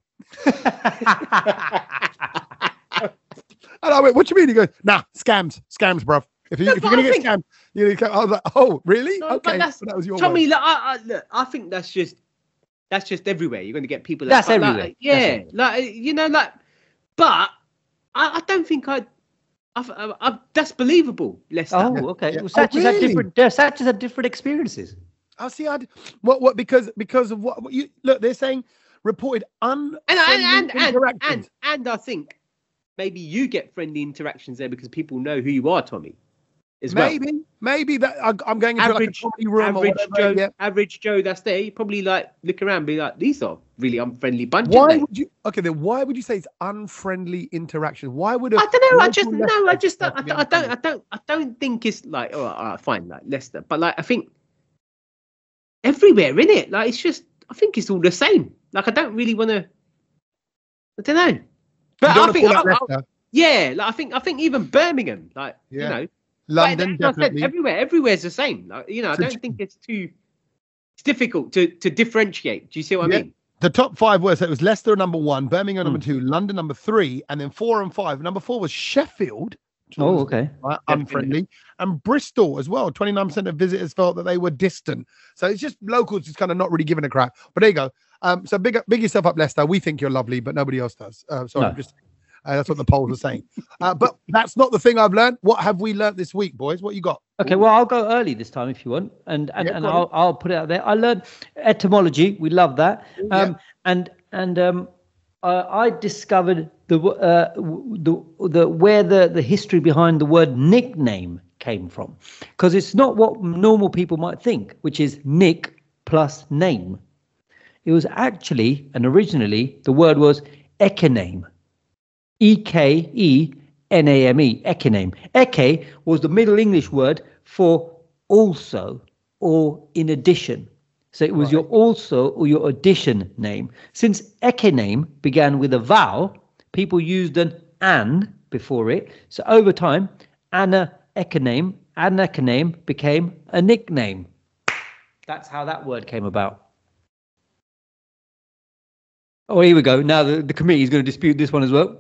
And I went, what do you mean? He goes, nah, scams, scams, bruv. If, you, No, if you're but going to I get scammed, you're gonna, I was like, oh, really? No, Okay, but that's, so that was your Tommy, word. look, I, I, look, I think that's just that's just everywhere. You're going to get people. That's that, like, everywhere. Like, yeah, That's everywhere. like you know, like, but I, I don't think I. I've, I've, I've, that's believable, Leicester. Oh, okay. Yeah. Well, Oh, Satch's had really? different. Uh, Satch's had different experiences. I see. I what what because because of what, what you look. They're saying reported and unfriendly and and, and interactions. and and I think maybe you get friendly interactions there because people know who you are, Tommy. As well. maybe maybe that I, I'm going into Average, like a comedy room or average whatever. Joe, Yeah. average Joe that's there. You probably like look around, and be like, these are really unfriendly bunch. Why aren't they? would you? Okay, then why would you say it's unfriendly interaction? Why would a I don't know. I local just no. Leicester I just have I, to be don't- I don't. I unfriendly? don't. I don't think it's like oh, all right, fine, like Leicester, but like I think everywhere in it, like it's just. I think it's all the same. Like I don't really want to. I don't know. But You don't I wanna think call out I- I- Leicester. yeah, like I think I think even Birmingham, like Yeah. you know, London, like, like I said, definitely. everywhere, everywhere's the same. Like you know, I So don't j- think it's too. It's difficult to to differentiate. Do you see what Yeah. I mean? The top five were, so it was Leicester number one, Birmingham number Hmm. two, London number three, and then four and five. Number four was Sheffield. which Oh, was, okay. uh, unfriendly, and Bristol as well. twenty-nine percent of visitors felt that they were distant. So it's just locals just kind of not really giving a crap. But there you go. Um, so big, up- big yourself up, Leicester. We think you're lovely, but nobody else does. Uh, sorry, No. I'm just uh, that's what the polls are saying. Uh, but that's not the thing I've learned. What have we learnt this week, boys? What you got? Okay, well, I'll go early this time if you want, and and, Yeah, and go on. I'll I'll put it out there. I learned etymology. We love that. Yeah. Um, and and um, uh, I discovered the w- uh, w- the the where the the history behind the word nickname came from, because it's not what normal people might think, which is nick plus name. It was actually and originally the word was ekename. E K E N A M E, ekename. Eke was the Middle English word for also or in addition. So it was your also or your addition name. Since ekename began with a vowel, people used an an before it. So over time, Anna ekename, Anna ekename became a nickname. That's how that word came about. Oh, here we go. Now the, the committee is going to dispute this one as well.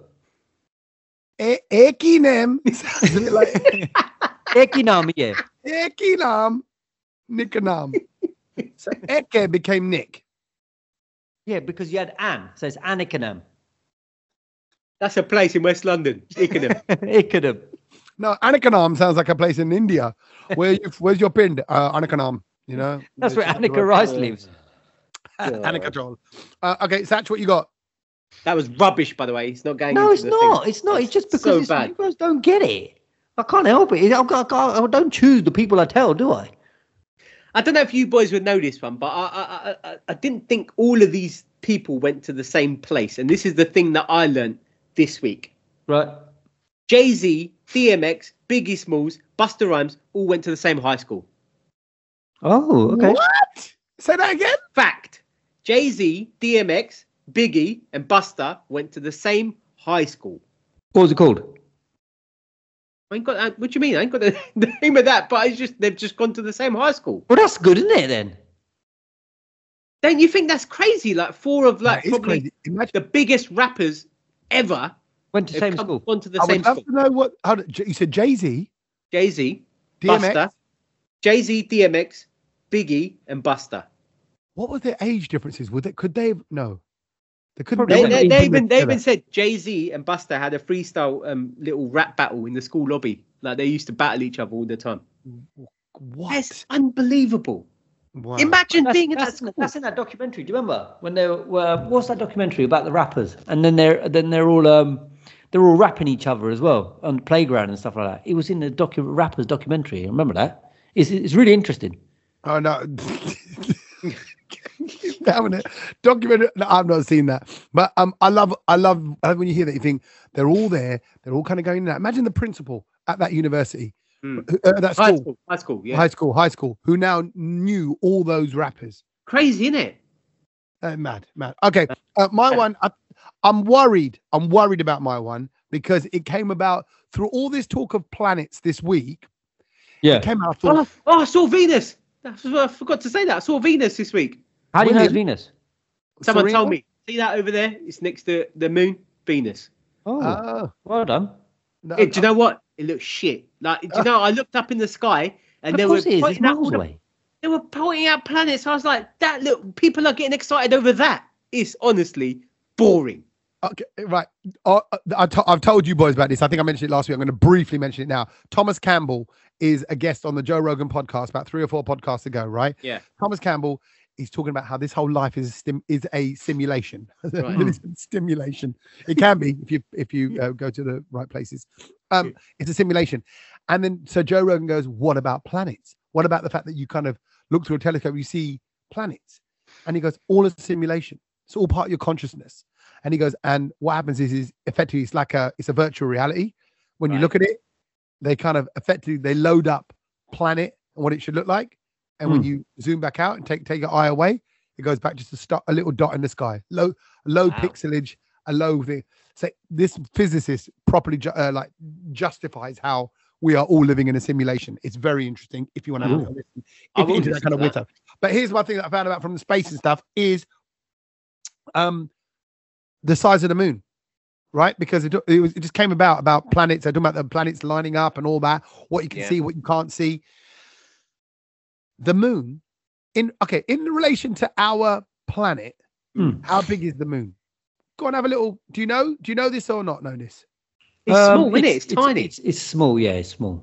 E- Ekinam. Sounds a bit like Ekinam, yeah. Ekinam. Nickanam. So Eke became Nick. Yeah, because you had Anne, so it's Anakinam. That's a place in West London, Ickenham. Ickenham. No, Anakanam sounds like a place in India. Where you, where's your pind? Uh, Anakanam. You know. That's where Annika Rice lives. Annika Uh, okay, Satch, what you got? That was rubbish, by the way. It's not going. No, into it's the not. thing. It's not. It's just So because it's, bad. you guys don't get it. I can't help it. I, I, I, I don't choose the people I tell, do I? I don't know if you boys would know this one, but I, I, I, I didn't think all of these people went to the same place. And this is the thing that I learned this week. Right. Jay-Z, D M X, Biggie Smalls, Busta Rhymes all went to the same high school. Oh, okay. What? Say that again? Fact. Jay-Z, D M X, Biggie, and Busta went to the same high school. What was it called? I ain't got that. What do you mean? I ain't got the, the name of that, but it's just they've just gone to the same high school. Well, that's good, isn't it, then? Don't you think that's crazy? Like four of like That is probably crazy. Imagine. the biggest rappers ever Went to have same come- school. gone to the I same would love school. to know what. How did, J- you said Jay Z, Jay-Z, D M X. Busta, Jay-Z, D M X, Biggie, and Busta. What were their age differences? Would they? Could they? have- No, they couldn't. Probably They, They they, went they in even they together. even said Jay-Z and Busta had a freestyle um, little rap battle in the school lobby. Like they used to battle each other all the time. What? That's unbelievable. Wow. Imagine That's, being at that that's, school. that's in that documentary. Do you remember when they were? What's that documentary about the rappers? And then they're then they're all um they're all rapping each other as well on the playground and stuff like that. It was in the docu rappers documentary. Remember that? It's it's really interesting. Oh no. down it. Documentary. No, I've not seen that, but um, I love, I love, I love when you hear that. You think they're all there. They're all kind of going in there. Imagine the principal at that university, Mm. who- uh, that High school, school, high school, yeah. high school, high school, who now knew all those rappers. Crazy, isn't it? Uh, mad, mad. Okay, uh, my one. I, I'm worried. I'm worried about my one because it came about through all this talk of planets this week. Yeah. It came out. I thought, Oh, oh, I saw Venus. That's what I forgot to say that. I saw Venus this week. How do you know it's William- Venus? Someone Serena? told me. See that over there? It's next to the moon, Venus. Oh, Oh, well done. no, Hey, do you know what? It looks shit. Like, do you know? I looked up in the sky and Of they were course it is. It's pointing out all miles the, away. they were pointing out planets. I was like, that look. People are getting excited over that. It's honestly boring. Okay, right. Uh, I to- I've told you boys about this. I think I mentioned it last week. I'm going to briefly mention it now. Thomas Campbell is a guest on the Joe Rogan podcast about three or four podcasts ago, right? Yeah. Thomas Campbell is talking about how this whole life is a stim- is a simulation. Right. It's a stimulation. It can be if you if you uh, go to the right places. Um, it's a simulation. And then so Joe Rogan goes, "What about planets? What about the fact that you kind of look through a telescope, you see planets?" And he goes, "All a simulation. It's all part of your consciousness." And he goes, and what happens is, is effectively it's like a it's a virtual reality. When you Right. look at it, they kind of effectively they load up planet and what it should look like. And when Hmm. you zoom back out and take take your eye away, it goes back just a, st- a little dot in the sky, low low Wow. pixelage, a low thing. So this physicist properly ju- uh, like justifies how we are all living in a simulation. It's very interesting if you want to have a Ooh. listen. I If will you're into that listen kind of to weird that. stuff. But here's one thing that I found out from the space and stuff is um the size of the moon, right? Because it, it was it just came about about planets. They're talking about the planets lining up and all that, what you can Yeah. see, what you can't see. The moon, in okay, in relation to our planet, Hmm. how big is the moon? Go on, have a little. Do you know? Do you know this or not know this? It's Um, small, isn't it? It's, tiny. It's, it's small. Yeah, it's small.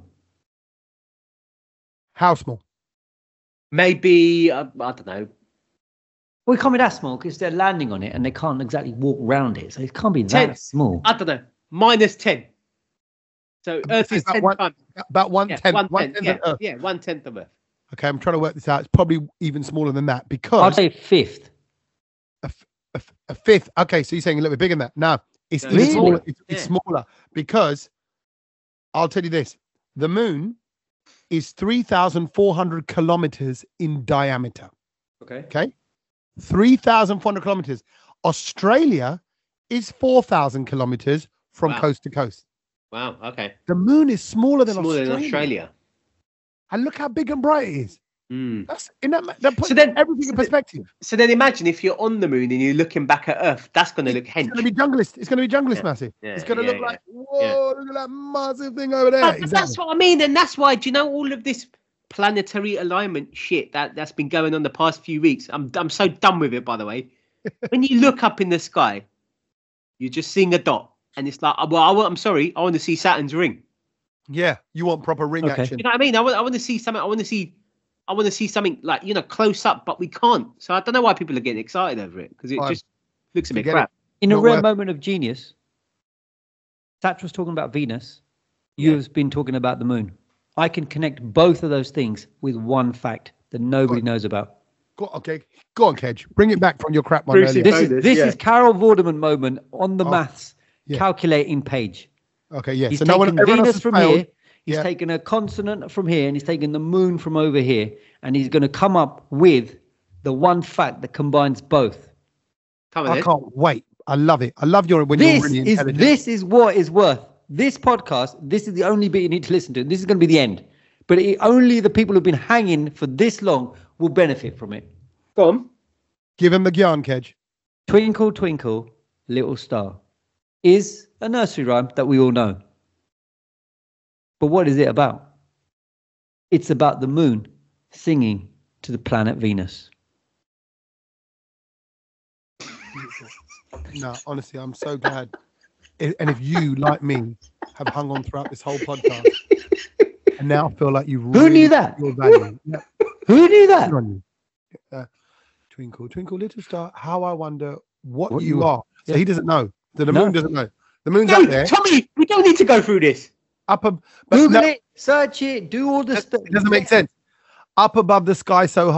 How small? Maybe uh, I don't know. Well, it can't be that small because they're landing on it and they can't exactly walk around it. So it can't be that Ten. small. I don't know. Minus ten. So Earth is About ten one- times. About one Yeah, tenth. one One tenth. tenth Yeah, of Earth. yeah, one tenth of Earth. Okay, I'm trying to work this out. It's probably even smaller than that I'd because say fifth. a, f- a f- a fifth. Okay, so you're saying a little bit bigger than that? No, it's No, even really? smaller. It's, it's Yeah. smaller because I'll tell you this: the moon is three thousand four hundred kilometers in diameter. Okay. Okay, three thousand four hundred kilometers. Australia is four thousand kilometers from Wow. coast to coast. Wow. Okay. The moon is smaller than Smaller Australia. than Australia. And look how big and bright it is. Mm. That's in that, that puts So then- everything in so then- perspective. So then imagine if you're on the moon and you're looking back at Earth. That's going to look It's hench. going to be junglist. It's going to be junglist Yeah. massive. Yeah, it's going to yeah, look yeah. like, whoa, look at that massive thing over there. But- but Exactly. That's what I mean, and that's why. Do you know all of this planetary alignment shit that that's been going on the past few weeks? I'm I'm so done with it. By the way, when you look up in the sky, you're just seeing a dot, and it's like, well, I want, I'm sorry, I want to see Saturn's ring. Yeah, you want proper ring Okay. action. You know what I mean? I want I want to see something. I want to see. I want to see something like, you know, close up, but we can't. So I don't know why people are getting excited over it because it Fine. just looks a bit Forget crap. In a Not rare worth- moment of genius, Satch was talking about Venus. You've been talking about the moon. I can connect both of those things with one fact that nobody Good. knows about. Go, okay, go on, Kedge. Bring it back from your crap one Brucey, earlier. This is Bonus, this yeah. is Carol Vorderman moment on the Oh, maths yeah. calculating page. Okay, yeah. He's so no one, taken everyone else Venus has from failed. here. He's Yeah. taken a consonant from here, and he's taken the moon from over here, and he's going to come up with the one fact that combines both. Come on, I then. can't wait. I love it. I love your when you're This really is intelligent. this is what is worth this podcast. This is the only bit you need to listen to. This is going to be the end, but it, only the people who've been hanging for this long will benefit from it. Go on. Give him the yarn, Kedge. Twinkle, twinkle, little star is a nursery rhyme that we all know. But what is it about? It's about the moon singing to the planet Venus. No, honestly, I'm so glad. I- And if you, like me, have hung on throughout this whole podcast, and now feel like you really Who knew that? your value. Yeah, Who knew that? good on you. Uh, twinkle, twinkle, little star. How I wonder what, What you you- are. So yeah. he doesn't know. So the No. moon doesn't know. The moon's No, up there, Tommy, we don't need to go through this. up ab- but Google no, it, search it, do all the it stuff. doesn't make sense. Up above the sky so high,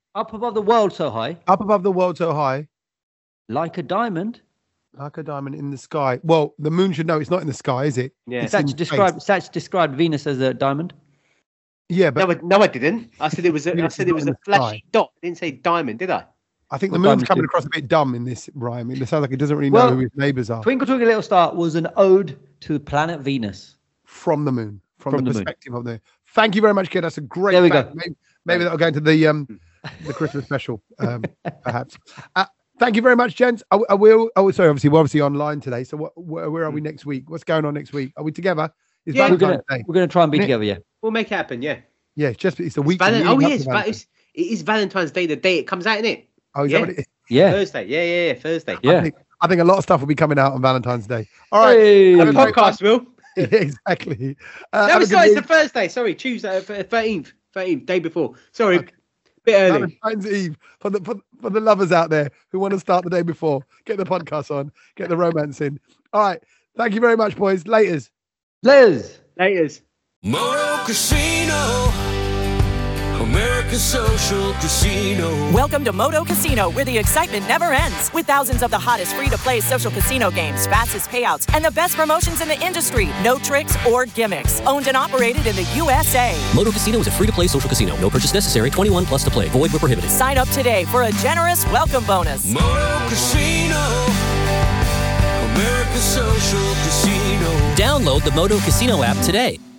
Up above the world so high, Up above the world so high, like a diamond. like a diamond in the sky. Well, the moon should know it's not in the sky, is it? Yeah. It's in Satch described, space. Satch described Venus as a diamond. Yeah, but No, I, no, I didn't. I said it was. A, I Venus said is it was not a in the flashy sky. dot. I didn't say diamond, did I? I think the What moon's diamond coming do- across a bit dumb in this rhyme. It sounds like it doesn't really know Well, who his neighbours are. Twinkle Twinkle Little Star was an ode to the planet Venus. From the moon, from, From the, the moon. perspective of the. Thank you very much, kid. That's a great. There we fact. go. Maybe, maybe that'll go into the um the Christmas special, um, perhaps. Uh, thank you very much, gents. I, I will. Oh, sorry. Obviously, we're obviously online today. So, what, where, where are we next week? What's going on next week? Are we together? It's Yeah. We're Valentine's gonna Day. we're gonna try and be Nick- together, yeah. We'll make it happen. Yeah. Yeah, it's just it's a week. Valen- leading oh up to yes, but Valentine's. it's, it is Valentine's Day. The day it comes out, isn't it? Oh, is yeah. that what it is? Yeah. Thursday. Yeah, yeah, yeah. Thursday. I Yeah. think, I think a lot of stuff will be coming out on Valentine's Day. All right. Hey. The Have a great podcast will. Yeah, exactly. Uh, No, have a it's good not. It's the week. Thursday. Sorry, Tuesday, thirteenth, thirteenth, day before. Sorry, bit early. Valentine's Eve for the for, for the lovers out there who want to start the day before. Get the podcast on. Get the romance in. All right. Thank you very much, boys. Laters. Liz. Laters. Moto Casino, America's social casino. Welcome to Moto Casino, where the excitement never ends. With thousands of the hottest free-to-play social casino games, fastest payouts, and the best promotions in the industry. No tricks or gimmicks. Owned and operated in the U S A. Moto Casino is a free-to-play social casino. No purchase necessary. twenty-one plus to play. Void where prohibited. Sign up today for a generous welcome bonus. Moto Casino, America's social casino. Download the Moto Casino app today.